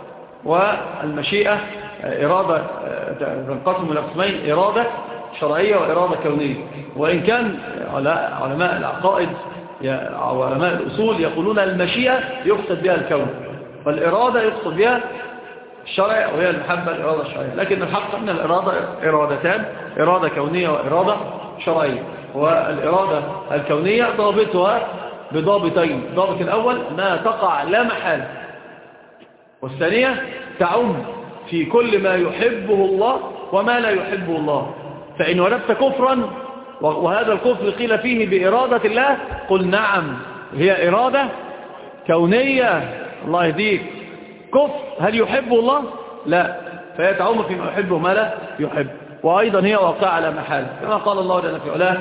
والمشيئة إرادة تنقسم إلى قسمين: إرادة شرعية وإرادة كونية. وإن كان علماء العقائد أو علماء الأصول يقولون المشيئة يقصد بها الكون، والإرادة يقصد بها الشرع، وهي المحبة الإرادة الشرعية. لكن الحق أن الإرادة إرادتان: إرادة كونية وإرادة شرعية. والإرادة الكونية ضابطها بضابطين. الضابط الأول أنها تقع لا محالة، والثانية تعم في كل ما يحبه الله وما لا يحبه الله. فإن وردت كفرا وهذا الكفر قيل فيه بإرادة الله، قل نعم هي إرادة كونية، الله يهديك. كفر هل يحبه الله؟ لا، فهي تعم فيما يحبه وما لا يحب، وأيضا هي واقعة على محال، كما قال الله جل في علاه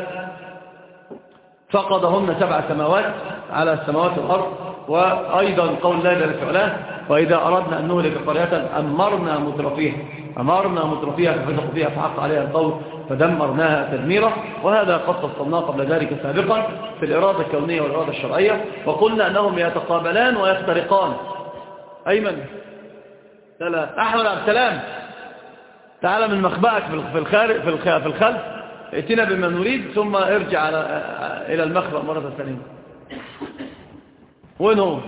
فقدهن سبع سماوات على السماوات والأرض. وأيضا قول الله جل في علاه وإذا أردنا أن نهلك قرية أمرنا مترفيها أمرنا مترفيها ففسقوا فيها فحق عليها القول فدمرناها تدميرا. وهذا قد فصلناه قبل ذلك سابقا في الإرادة الكونية والإرادة الشرعية، وقلنا أنهم يتقابلان ويفترقان. أيمن لا لا أحمد عبد السلام، تعال من مخبأك في الخارج في الخلف، ائتنا بما نريد ثم ارجع على إلى المخبأ مرة ثانية. وين هو؟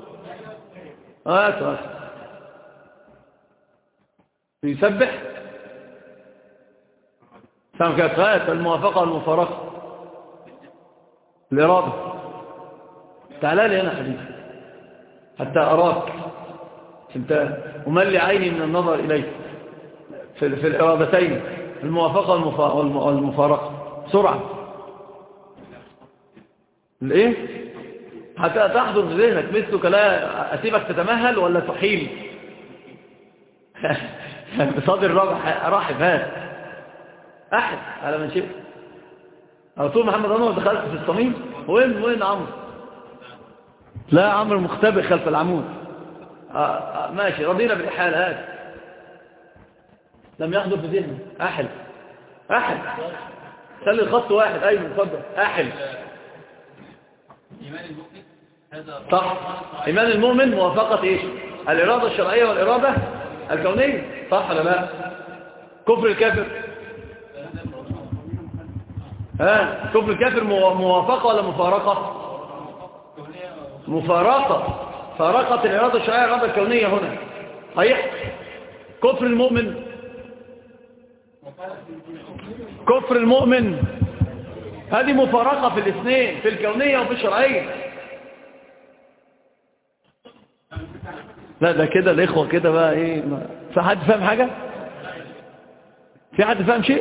هات هات يسبح سام كانت هات الموافقة والمفارقة الإرادة. تعال لي أنا حبيبي حتى أراك انت وملي عيني من النظر إليك في, في الإرادتين الموافقة والمفارقة بسرعة. الإيه؟ حتى تحضر ذهنك مثلك، لا أسيبك تتمهل ولا تحيل. بصدر راحب هات أحد على من شئت. على طول محمد أنور دخلت في الصميم. وين وين عمرو؟ لا عمرو مختبئ خلف العمود. آه آه ماشي رضينا بالإحالة. هات لم يحضر في ذهنه. أحل أحل خلي الخط واحد. أيوة اتفضل أحل. إيمان المؤمن هذا صح. إيمان المؤمن موافقة إيش؟ الإرادة الشرعية والإرادة الكونية، صح ولا لا؟ كفر الكافر ها كفر الكافر موافقة ولا مفارقة؟ مفارقة. فارقت الإرادة الشرعية والإرادة الكونية هنا، صحيح؟ كفر المؤمن كفر المؤمن هذه مفارقة في الاثنين، في الكونية وفي الشرعية. لا ده كده الإخوة كده بقى إيه، في حد فاهم حاجة؟ في حد فاهم شيء؟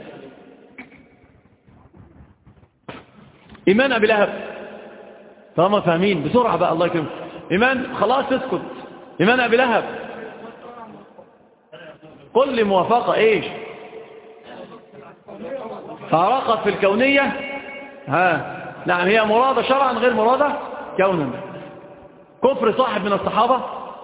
إيمان أبي لهب طالما فاهمين بسرعة بقى الله يكرمك. إيمان خلاص اسكت. إيمان أبي لهب قل لي موافقة إيش؟ فارقت في الكونية. ها نعم هي مرادة شرعا غير مرادة كونا. كفر صاحب من الصحابة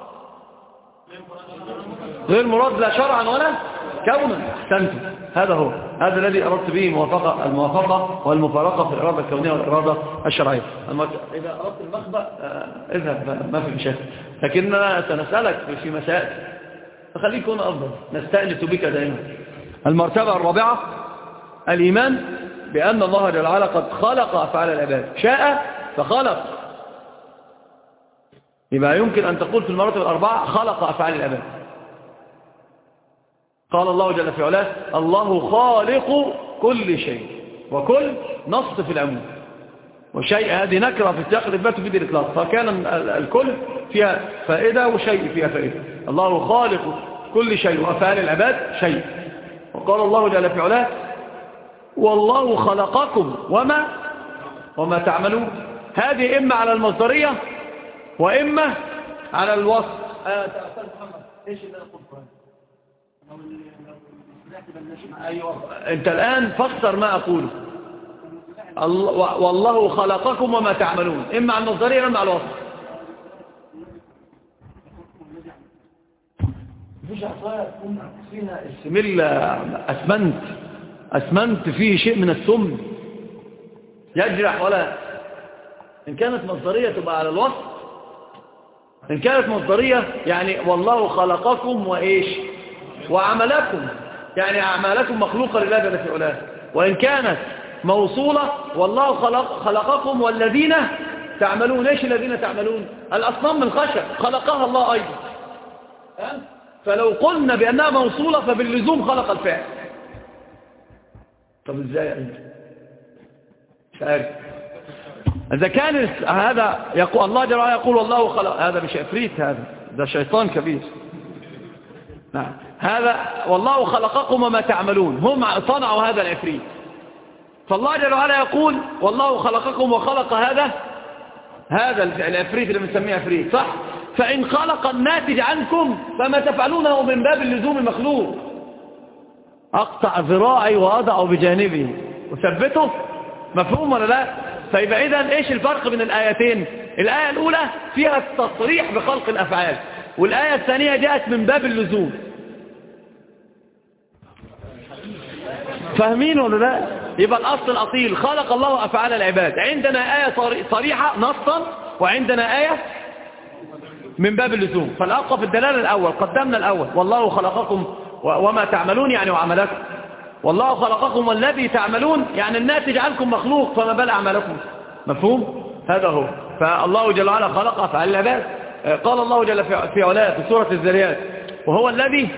غير مراد لا شرعا ولا كونا. احسنت، هذا هو هذا الذي أردت به موافقة الموافقة والمفارقة في الإرادة الكونية والإرادة الشرعية. إذا أردت المخبأ اذهب ما في مشاكل، لكننا سنسألك في مسائل فخليك يكون أفضل، نستأنس بك دائما. المرتبة الرابعة الإيمان بأن الله جل وعلا قد خلق أفعال العباد، شاء فخلق. يبقى يمكن أن تقول في المراتب الأربعة خلق أفعال العباد. قال الله جل في علاه الله خالق كل شيء، وكل نص في العموم، وشيء هذه نكرة في السياق الإثبات تفيد الإطلاق، فكان الكل فيها فائدة وشيء فيها فائدة. الله خالق كل شيء وأفعال العباد شيء. وقال الله جل في علاه والله خلقكم وما وما تعملون. هذه إما على المصدرية وإما على الوصف. آه محمد إيش اللي أنا قلته؟ أيوة. أنت الآن فسر ما أقوله. والله خلقكم وما تعملون، إما على المصدرية وإما على الوصف. مفيش عصاية تكون فيها السميل أسمنت أسمنت فيه شيء من السم يجرح، ولا إن كانت مصدرية تبقى على الوصف. إن كانت مصدرية يعني والله خلقكم وإيش وعملكم، يعني أعمالكم مخلوقة لله جل في علاه. وإن كانت موصولة والله خلق خلقكم والذين تعملون. إيش الذين تعملون؟ الأصنام من خشب خلقها الله أيضا. فلو قلنا بأنها موصولة فباللزوم خلق الفعل. طب إزاي أنت؟ إذا كان هذا يقول الله جل وعلا يقول والله خلق، هذا مش عفريت، هذا ده شيطان كبير. نعم هذا والله خلقكم وما تعملون، هم صنعوا هذا العفريت. فالله جل وعلا يقول والله خلقكم وخلق هذا هذا العفريت اللي بنسميه عفريت، صح؟ فإن خلق الناتج عنكم فما تفعلونه من باب اللزوم المخلوق. أقطع ذراعي وأضع بجانبي وثبته، مفهوم ولا لا؟ فيبقى إذن إيش الفرق بين الآيتين؟ الآية الأولى فيها التصريح بخلق الأفعال، والآية الثانية جاءت من باب اللزوم. فاهمين ولا لا؟ يبقى الأصل الأصيل خلق الله أفعال العباد. عندنا آية صريحة نصا، وعندنا آية من باب اللزوم. فالأقوى في الدلالة الأول، قدمنا الأول والله خلقكم وما تعملون يعني وعملكم. والله خلقكم والذي تعملون يعني الناتج عنكم مخلوق، فما بال أعمالكم. مفهوم؟ هذا هو. فالله جل وعلا خلق أفعال العباد. قال الله جل في علاه في سورة الذريات وهو الذي،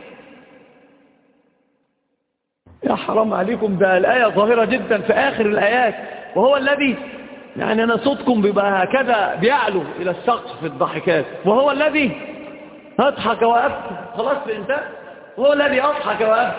يا حرام عليكم ده الآية ظاهرة جدا في آخر الآيات، وهو الذي، يعني أنا صوتكم بيبقى هكذا بيعلو إلى السقف في الضحكات، وهو الذي أضحك وأبكي. خلاص في انتهى. هو الذي أضحك وأبكي،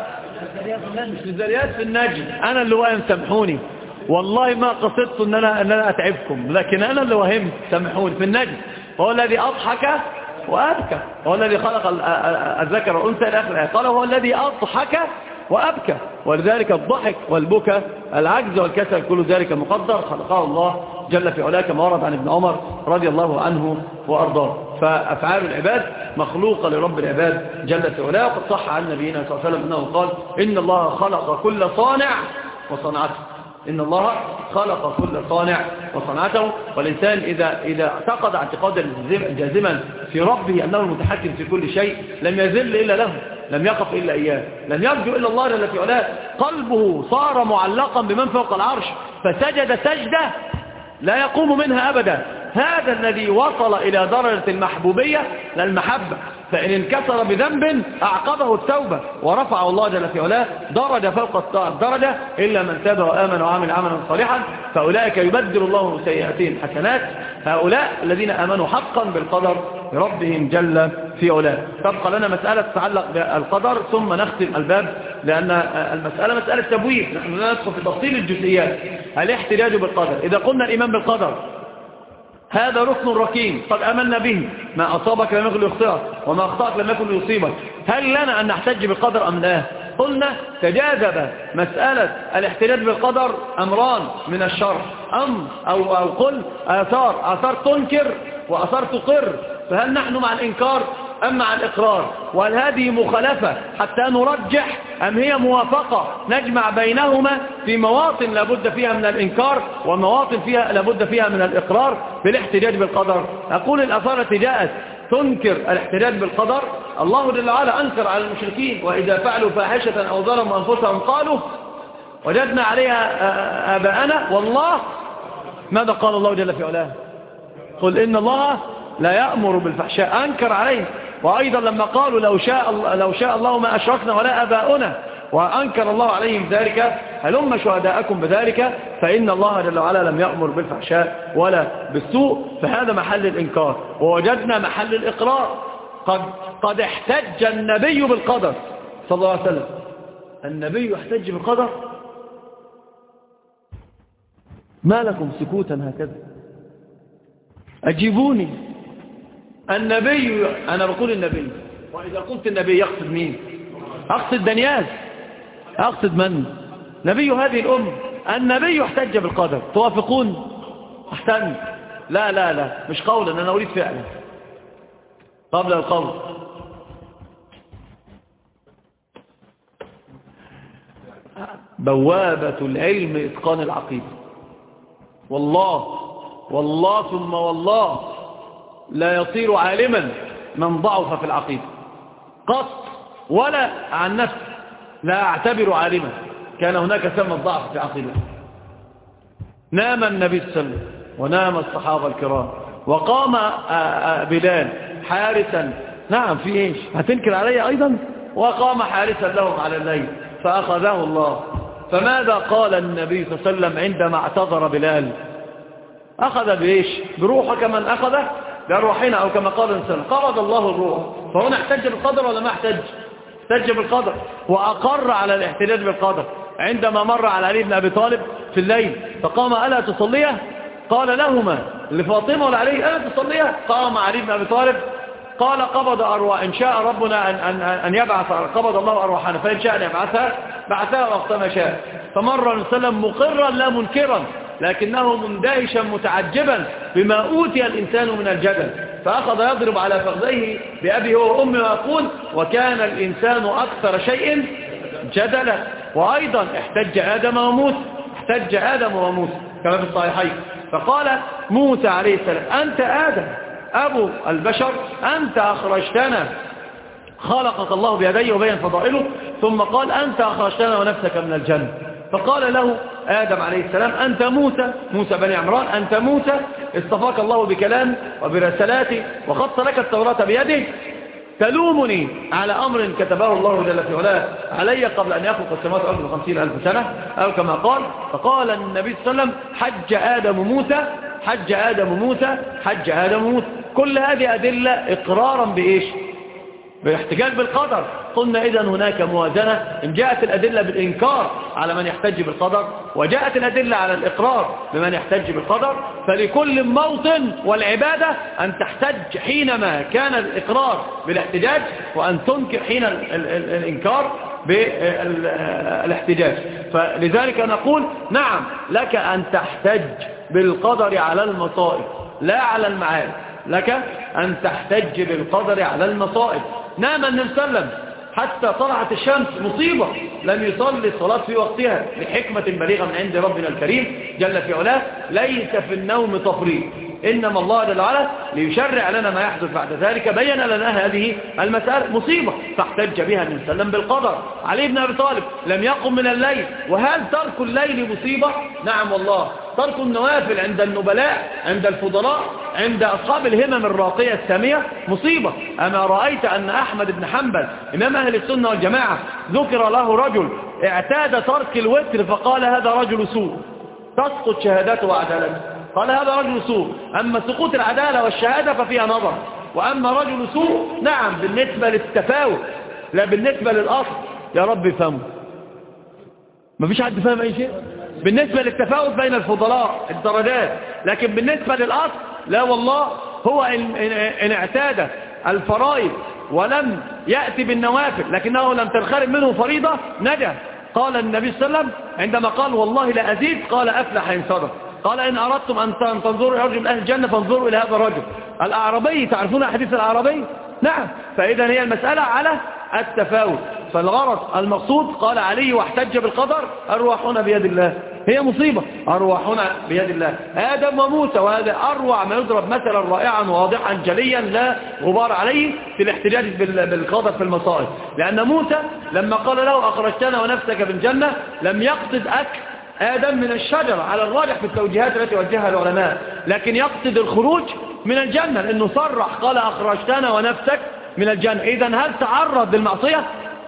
مش في الذريات، في النجم. أنا اللي واهم، سامحوني والله ما قصدت أن أنا, أن أنا أتعبكم، لكن أنا اللي وهمت، سامحوني. في النجم هو الذي أضحك وأبكى، هو الذي خلق الذكر والأنثى إلى آخر الآية. قال هو الذي أضحك وأبكى، ولذلك الضحك والبكى العجز والكسل كل ذلك مقدر خلقه الله جل في علاه، كما ورد عن ابن عمر رضي الله عنه وأرضاه. فأفعال العباد مخلوقة لرب العباد جل في علاه. وقد صح عن نبينا صلى الله عليه وسلم أنه قال إن الله خلق كل صانع وصنعته. إن الله خلق كل صانع وصنعته. والإنسان إذا, إذا اعتقد اعتقادا جازما في ربه أنه المتحكم في كل شيء لم يذل إلا له، لم يقف إلا إياه، لم يرجو إلا الله جل في علاه. قلبه صار معلقا بمن فوق العرش فسجد سجدة لا يقوم منها أبدا. هذا الذي وصل إلى درجة المحبوبية للمحبة، فإن انكسر بذنب أعقبه التوبة ورفعه الله جل في علاه درجة فوق الدرجة إلا من تاب وآمن وعمل عملا صالحا فأولئك يبدل الله سيئاتهم حسنات. هؤلاء الذين آمنوا حقا بالقدر ربهم جل في علاه. تبقى لنا مسألة تتعلق بالقدر ثم نختم الباب، لأن المسألة مسألة تبويب، نحن لا ندخل في تفصيل الجزئيات. الاحتجاج بالقدر، إذا قلنا الإيمان بالقدر هذا ركن ركين قد أمنا به، ما أصابك لم يكن ليخطئك وما أخطأك لم يكن ليصيبك. هل لنا أن نحتج بالقدر أم لا؟ قلنا تجاذب مسألة الاحتجاج بالقدر أمران من الشرع، أمر أو, أو قل آثار، آثار تنكر وآثار تقر. فهل نحن مع الإنكار أم مع الإقرار؟ وهل هذه مخالفة حتى نرجح أم هي موافقة نجمع بينهما في مواطن لابد فيها من الإنكار ومواطن فيها لابد فيها من الإقرار في الاحتجاج بالقدر؟ أقول الآثار التي جاءت تنكر الاحتجاج بالقدر، الله جل وعلا أنكر على المشركين وإذا فعلوا فاحشة أو ظلموا أنفسهم قالوا وجدنا عليها آباءنا والله. ماذا قال الله جل في علاه؟ قل إن الله لا يأمر بالفحشاء، أنكر عليه. وأيضا لما قالوا لو شاء الله, لو شاء الله ما أشركنا ولا آباؤنا، وأنكر الله عليهم ذلك هلم شهداءكم بذلك، فإن الله جل وعلا لم يأمر بالفحشاء ولا بالسوء. فهذا محل الإنكار. ووجدنا محل الإقرار. قد, قد احتج النبي بالقدر صلى الله عليه وسلم. النبي يحتج بالقدر؟ ما لكم سكوتا هكذا؟ أجيبوني. النبي، أنا بقول النبي، وإذا قلت النبي يقصد مين؟ أقصد دنياز، أقصد من؟ نبي هذه الأمة. النبي يحتج بالقدر، توافقون؟ أحسن. لا لا لا مش قولا، أنا أريد فعلا قبل القول. بوابة العلم إتقان العقيدة. والله والله ثم والله لا يصير عالما من ضعف في العقيدة قط، ولا عن نفسه لا أعتبر عالما كان هناك سمى الضعف في العقيدة. نام النبي صلى الله عليه وسلم ونام الصحابة الكرام وقام بلال حارسا. نعم في ايش؟ هتنكر علي أيضا؟ وقام حارسا لهم على الليل فأخذه الله فماذا قال النبي صلى الله عليه وسلم عندما اعتذر بلال؟ أخذ بإيش؟ بروحه كمن أخذ بأرواحنا، أو كما قال الإنسان قبض الله الروح. فهنا احتج بالقدر ولا ما احتج؟ احتج بالقدر، وأقر على الاحتجاج بالقدر عندما مر على علي بن أبي طالب في الليل فقام ألا تصليه؟ قال لهما لفاطمة ولا علي ألا تصليه؟ قام علي بن أبي طالب قال قبض أرواح، إن شاء ربنا أن, أن, أن يبعث، قبض الله أرواحنا، فإن شاء أن يبعثها بعثها وقت ما شاء. فمر النبي صلى الله عليه وسلم مقرا لا منكرا، لكنه مندهشا متعجبا بما أوتي الإنسان من الجدل، فأخذ يضرب على فخذيه بأبي هو وأمي ويقول وكان الإنسان أكثر شيء جدلا. وأيضا احتج آدم وموسى، احتج آدم وموسى كما في الصحيحين، فقال موسى عليه السلام أنت آدم أبو البشر، أنت أخرجتنا، خلقك الله بيديه وبين فضائله، ثم قال أنت أخرجتنا ونفسك من الجنة. فقال له آدم عليه السلام أنت موسى، موسى بني عمران، أنت موسى اصطفاك الله بكلام وبرسالاته وخص لك التوراة بيده، تلومني على أمر كتبه الله جل في علاه علي قبل أن يخلق السماوات والأرض بخمسين ألف سنة أو كما قال. فقال النبي صلى الله عليه وسلم حج آدم موسى، حج آدم موسى، حج آدم موسى. كل هذه أدلة إقرارا بإيش؟ بالاحتجاج بالقدر. قلنا إذن هناك موازنة، إن جاءت الأدلة بالإنكار على من يحتج بالقدر وجاءت الأدلة على الإقرار بمن يحتج بالقدر، فلكل موطن والعبادة أن تحتج حينما كان الإقرار بالاحتجاج، وأن تنكر حين ال ال ال الإنكار بالاحتجاج. فلذلك نقول نعم لك أن تحتج بالقدر على المصائب لا على المعاد، لك أن تحتج بالقدر على المصائب. نام النبي صلى الله عليه وسلم حتى طلعت الشمس، مصيبة، لم يصلي الصلاة في وقتها لحكمة بليغة من عند ربنا الكريم جل في علاه. ليس في النوم تفريط، إنما الله جل وعلا ليشرع لنا ما يحدث بعد ذلك بين لنا هذه المسألة مصيبة، فاحتج بها النبي صلى الله عليه وسلم بالقدر. علي بن أبي طالب لم يقم من الليل، وهل ترك الليل مصيبة؟ نعم والله. ترك النوافل عند النبلاء، عند الفضلاء، عند أصحاب الهمم الراقية السامية مصيبة. أما رأيت أن أحمد بن حنبل إمام أهل السنة والجماعة ذكر له رجل اعتاد ترك الوتر فقال هذا رجل سوء، تسقط شهادته وعدالته، قال هذا رجل سوء. أما سقوط العدالة والشهادة ففيها نظر، وأما رجل سوء نعم بالنسبة للتفاوت لا بالنسبة للأصل. يا رب فهمه، ما فيش حد فهم أي شيء بالنسبة للتفاوت بين الفضلاء الدرجات، لكن بالنسبة للأصل لا والله. هو إن اعتاد الفرائض ولم يأتي بالنوافل لكنه لم تنخرم منه فريضة نجا. قال النبي صلى الله عليه وسلم عندما قال والله لا أزيد، قال أفلح إن صدق. قال إن أردتم أن تنظروا إلى رجل من أهل الجنة فانظروا إلى هذا الرجل الأعرابي. تعرفون حديث الأعرابي؟ نعم. فإذا هي المسألة على التفاوت. فالغرض المقصود قال علي واحتج بالقدر أرواحنا بيد الله، هي مصيبة أرواحنا بيد الله. آدم وموسى، وهذا أروع ما يضرب مثلا رائعا واضحا جليا لا غبار عليه في الاحتجاج بالقدر في المصائب. لأن موسى لما قال له أخرجتنا ونفسك بالجنة لم يقصد أكل آدم من الشجرة على الراجح في التوجيهات التي وجهها العلماء، لكن يقصد الخروج من الجنة لأنه صرح قال أخرجتنا ونفسك من الجنة. إذن هل تعرض للمعصية؟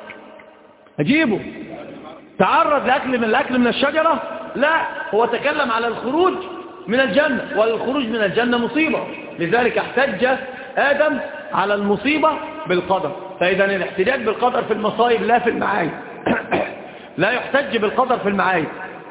أجيبه تعرض لأكل من الأكل من الشجرة؟ لا، هو تكلم على الخروج من الجنة، والخروج من الجنة مصيبة، لذلك احتج آدم على المصيبة بالقدر. فإذا الاحتجاج بالقدر في المصائب لا في المعايب لا يحتج بالقدر في المعايب.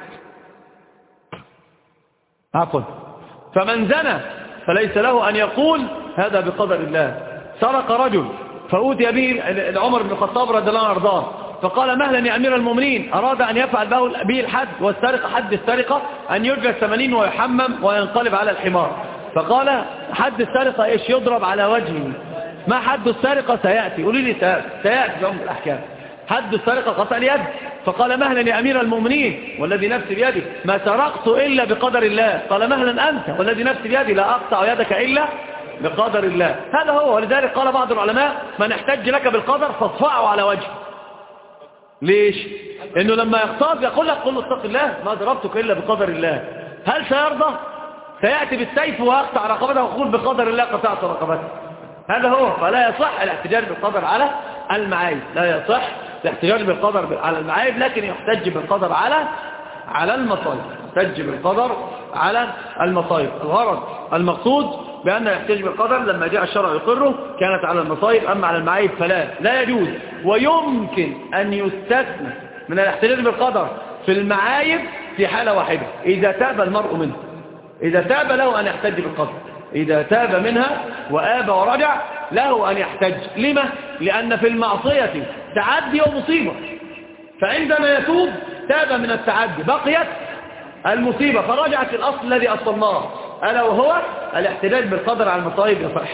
عفوا. فمن زنى فليس له أن يقول هذا بقدر الله. سرق رجل فأوتي به عمر بن الخطاب رضي الله عنه وارضاه، فقال مهلا يا أمير المؤمنين، أراد أن يفعل به الحد، والسرقة حد السرقة أن يرجع ثمانين ويحمم وينقلب على الحمار. فقال حد السرقة إيش؟ يضرب على وجهه. ما حد السرقة؟ سيأتي. قولي لي سيأتي في عمر الأحكام. حد السرقة قطع اليد. فقال مهلا يا أمير المؤمنين والذي نفسي بيدي ما سرقت إلا بقدر الله. قال مهلا أنت والذي نفسي بيدي لا أقطع يدك إلا بقدر الله. هذا هو. ولذلك قال بعض العلماء من احتج لك بالقدر فاصفعه على وجهه. ليش؟ إنه لما يغتاظ يقول لك قل له اتق الله ما ضربتك إلا بقدر الله. هل سيرضى؟ سيأتي بالسيف ويقطع رقبته ويقول بقدر الله قطعت رقبته. هذا هو. فلا يصح الاحتجاج بالقدر على المعايب، لا يصح الاحتجاج بالقدر على المعايب، لكن يحتج بالقدر على على المصائب، يحتج بالقدر على المصائب. الغرض المقصود بأن يحتج بالقدر لما جاء الشرع يقره كانت على المصائب، أما على المعايب فلا لا يجوز. ويمكن أن يستثنى من الاحتجاج بالقدر في المعايب في حالة واحدة، إذا تاب المرء منه، إذا تاب له أن يحتج بالقدر، إذا تاب منها وآب ورجع له أن يحتج. لما؟ لأن في المعصية تعدي ومصيبة، فعندما يتوب تاب من التعدي بقيت المصيبة فرجعت الأصل الذي أصلناه، ألا وهو الاحتجاج بالقدر على المصائب يصح.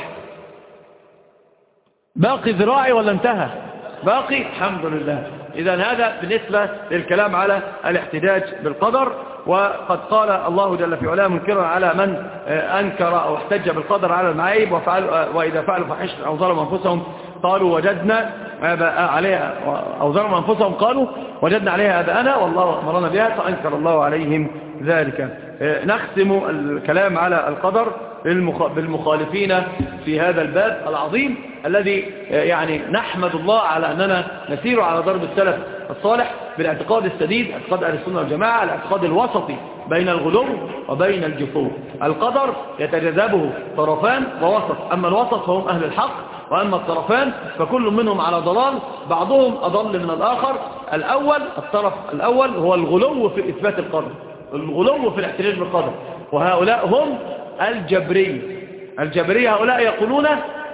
باقي ذراعي ولا انتهى؟ باقي الحمد لله. إذا هذا بالنسبة للكلام على الاحتجاج بالقدر. وقد قال الله جل في علاه منكرا على من أنكر أو احتج بالقدر على المعايب وفعل وإذا فعلوا فحشة أو ظلموا أنفسهم قالوا وجدنا عليها أو ظلموا أنفسهم قالوا وجدنا عليها آباءنا والله أمرنا بها فأنكر الله عليهم ذلك. نختم الكلام على القدر بالمخالفين في هذا الباب العظيم الذي يعني نحمد الله على أننا نسير على ضرب السلف الصالح بالاعتقاد السديد، اعتقاد أهل السنة والجماعة، الاعتقاد الوسطي بين الغلو وبين الجفو. القدر يتجاذبه طرفان ووسط، أما الوسط فهم أهل الحق، وأما الطرفان فكل منهم على ضلال، بعضهم أضل من الآخر. الأول الطرف الأول هو الغلو في إثبات القدر، الغلو في الاحتجاج بالقدر، وهؤلاء هم الجبرية. الجبرية هؤلاء يقولون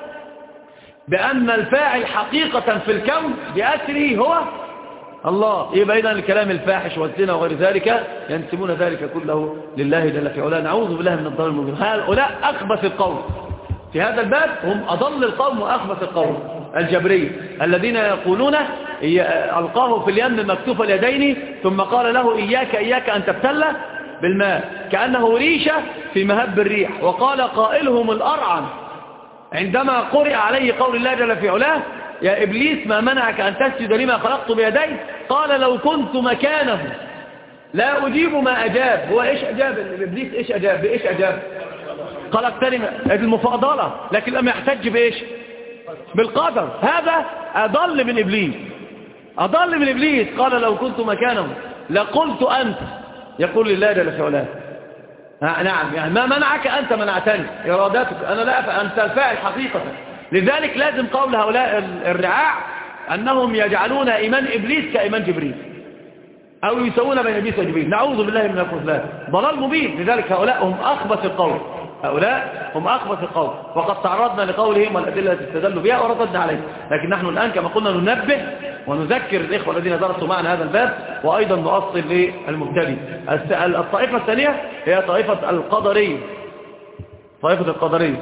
بأن الفاعل حقيقة في الكون بأسره هو الله. يبقى إذن الكلام الفاحش والزنا وغير ذلك ينسبون ذلك كله لله جل في علاه، نعوذ بالله من الضلال المبين. هؤلاء أخبث القوم في هذا الباب، هم أضل القوم وأخبث القوم الجبرية الذين يقولون ألقاه في اليم مكتوف اليدين ثم قال له إياك إياك أن تبتل بالماء كأنه ريشة في مهب الريح. وقال قائلهم الأرعن عندما قرئ عليه قول الله جل في علاه يا إبليس ما منعك أن تسجد لما خلقت بيدي؟ قال لو كنت مكانه لا أجيب ما أجاب. هو إيش أجاب إبليس؟ إيش أجاب؟ بإيش أجاب؟ قال اقترم المفاضلة، لكن لم يحتج بإيش؟ بالقدر. هذا أضل من إبليس، أضل من إبليس. قال لو كنت مكانه لقلت أنت، يقول لله جل في علاه نعم يعني ما منعك أنت منعتني إرادتك أنا لا، أنت الفاعل حقيقة. لذلك لازم قول هؤلاء الرعاع أنهم يجعلون إيمان إبليس كإيمان جبريل أو يسوون بين إبليس وجبريل، نعوذ بالله من الخذلان، ضلال مبين. لذلك هؤلاء هم أخبث القوم، هؤلاء هم أخبث القوم، وقد تعرضنا لقولهم والأدلة التي استدلوا بها ورددنا عليه. لكن نحن الآن كما قلنا ننبه ونذكر الإخوة الذين درسوا معنا هذا الباب، وأيضا نؤصل للمبتدئ. الطائفة الثانية هي طائفة القدرية، طائفة القدرية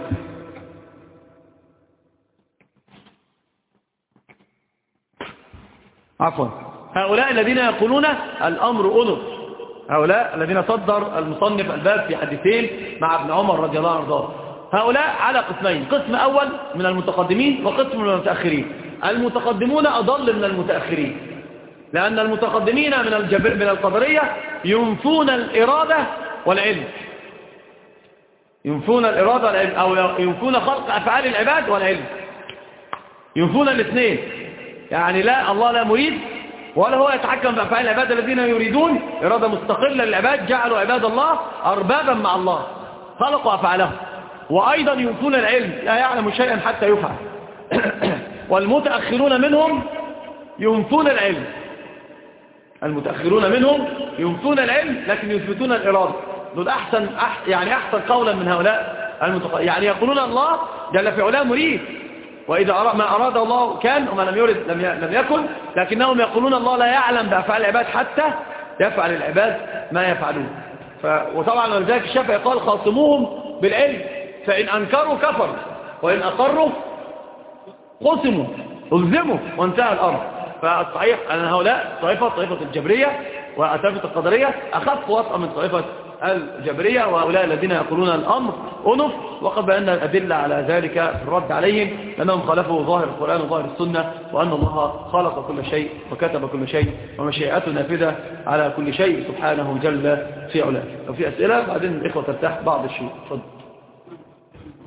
عفوا هؤلاء الذين يقولون الأمر أنف، هؤلاء الذين صدر المصنف الباب في حديثين مع ابن عمر رضي الله عنه. هؤلاء على قسمين، قسم أول من المتقدمين وقسم من المتأخرين. المتقدمون أضل من المتأخرين، لأن المتقدمين من الجبر من القدرية ينفون الإرادة والعلم، ينفون الإرادة والعلم، أو ينفون خلق أفعال العباد والعلم، ينفون الاثنين. يعني لا الله لا مريد ولا هو يتحكم بأفعال العباد الذين يريدون إرادة مستقلة للعباد، جعلوا عباد الله أربابا مع الله خلقوا أفعالهم. وأيضا ينفون العلم، لا يعلم شيئا حتى يفعل. والمتأخرون منهم ينفون العلم، المتأخرون منهم ينفون العلم لكن يثبتون الإرادة. دول أحسن أح يعني أحسن قولا من هؤلاء المتق... يعني يقولون الله جل في علاه مريد، وإذا ما أراد الله كان وما لم يرد لم لم يكن. لكنهم يقولون الله لا يعلم بأفعال العباد حتى يفعل العباد ما يفعلون. ف... وطبعا ولذلك الشافعي قال خاصموهم بالعلم، فإن أنكروا كفروا وإن أقروا قسموا ألزموا وانتهى الأمر. فالصحيح أن هؤلاء طائفة طائفة الجبرية وطائفة القدرية أخف وطأ من طائفة الجبرية، وهؤلاء الذين يقولون الأمر أنف. وقد بأن الأدلة على ذلك في الرد عليهم لأنهم خالفوا ظاهر القرآن وظاهر السنة، وأن الله خلق كل شيء وكتب كل شيء ومشيئته نافذة على كل شيء سبحانه جل في علاه. لو في أسئلة بعدين الإخوة ترتاح بعض الشيء. تفضل.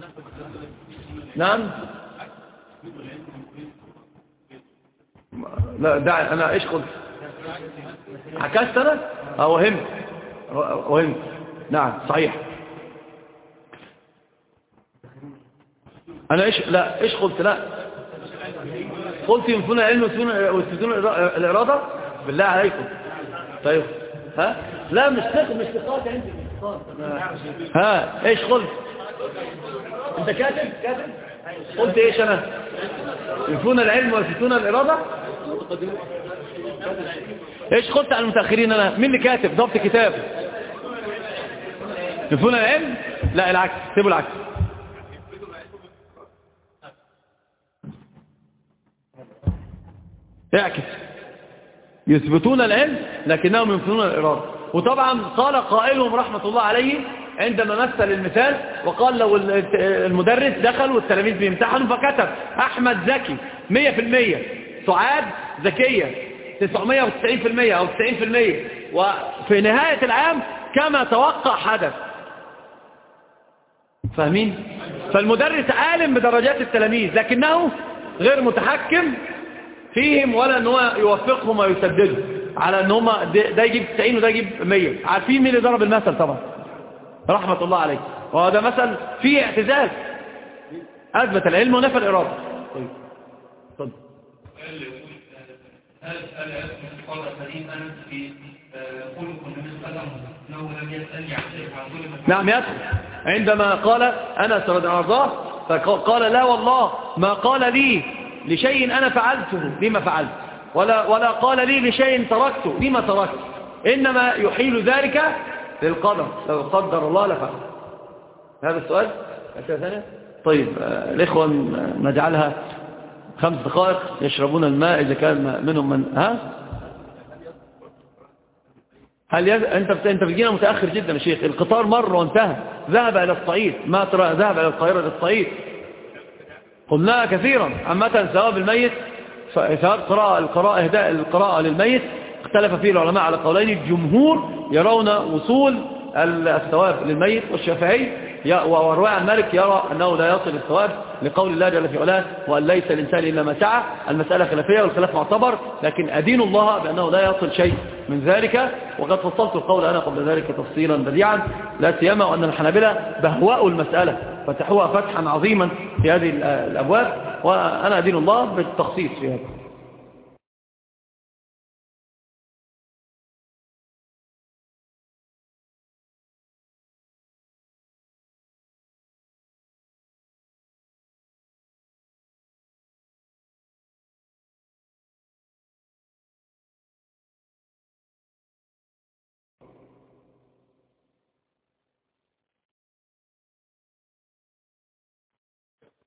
نعم لا دع أنا إيش قلت عكست أنا أه وهمت وهمت نعم صحيح أنا إيش لا إيش قلت لا قلت ينفون العلم ويثبتون الإرادة بالله عليكم طيب ها لا مش ثقة مش ثقات عندي ها إيش قلت أنت كاتب كاتب قلت إيش أنا ينفون العلم ويثبتون الإرادة إيش قلت على المتأخرين أنا مين اللي كاتب ضبط كتاب ينفون العلم لا العكس سيبوا العكس اعكس يثبتون العلم لكنهم ينفون الإرادة وطبعا قال قائلهم رحمة الله عليه عندما مثل المثال وقال لو المدرس دخل والتلاميذ بيمتحنوا فكتب أحمد ذكي مية في المية سعاد ذكية تسعمية وتسعين في المية أو تسعين في المية وفي نهاية العام كما توقع حدث فاهمين؟ فالمدرس عالم بدرجات التلاميذ لكنه غير متحكم فيهم ولا ان هو يوفقهم ويسددهم على ان هم ده يجيب تسعين وده يجيب مية عارفين مين اللي ضرب المثل طبعا رحمة الله عليه وهذا مثل فيه اعتزاز اثبت العلم ونفى الإرادة طيب طيب هل هل قال سليما في خلق النبي صلى الله عليه وسلم انه لم يسالني عن شيء عن كل نعم يدخل عندما قال انس رضي الله عنه فقال لا والله ما قال لي لشيء انا فعلته لما فعلت ولا ولا قال لي لشيء تركته لما تركت انما يحيل ذلك للقدر لو قدر الله لفعل هذا السؤال أسئلة ثانية طيب الاخوه نجعلها خمس دقائق يشربون الماء إذا كان منهم من ها هل يز... أنت بت... أنت بتجينا متأخر جدا يا شيخ القطار مر وانتهى ذهب إلى الصعيد ما ترى ذهب إلى القاهرة للصعيد قلناها كثيرا عامة ثواب الميت ثواب قراءة القراءة إهداء القراءة للميت اختلف فيه العلماء على قولين الجمهور يرون وصول الثواب للميت والشافعي وروى عن مالك يرى أنه لا يصل الثواب لقول الله جل في علاه وأن ليس الإنسان إلا ما سعى المسألة خلافية والخلاف معتبر لكن أدين الله بأنه لا يصل شيء من ذلك وقد فصلت القول أنا قبل ذلك تفصيلا بديعا لا سيما وأن الحنابلة بهواء المسألة فتحوها فتحا عظيما في هذه الأبواب وأنا أدين الله بالتخصيص في هذا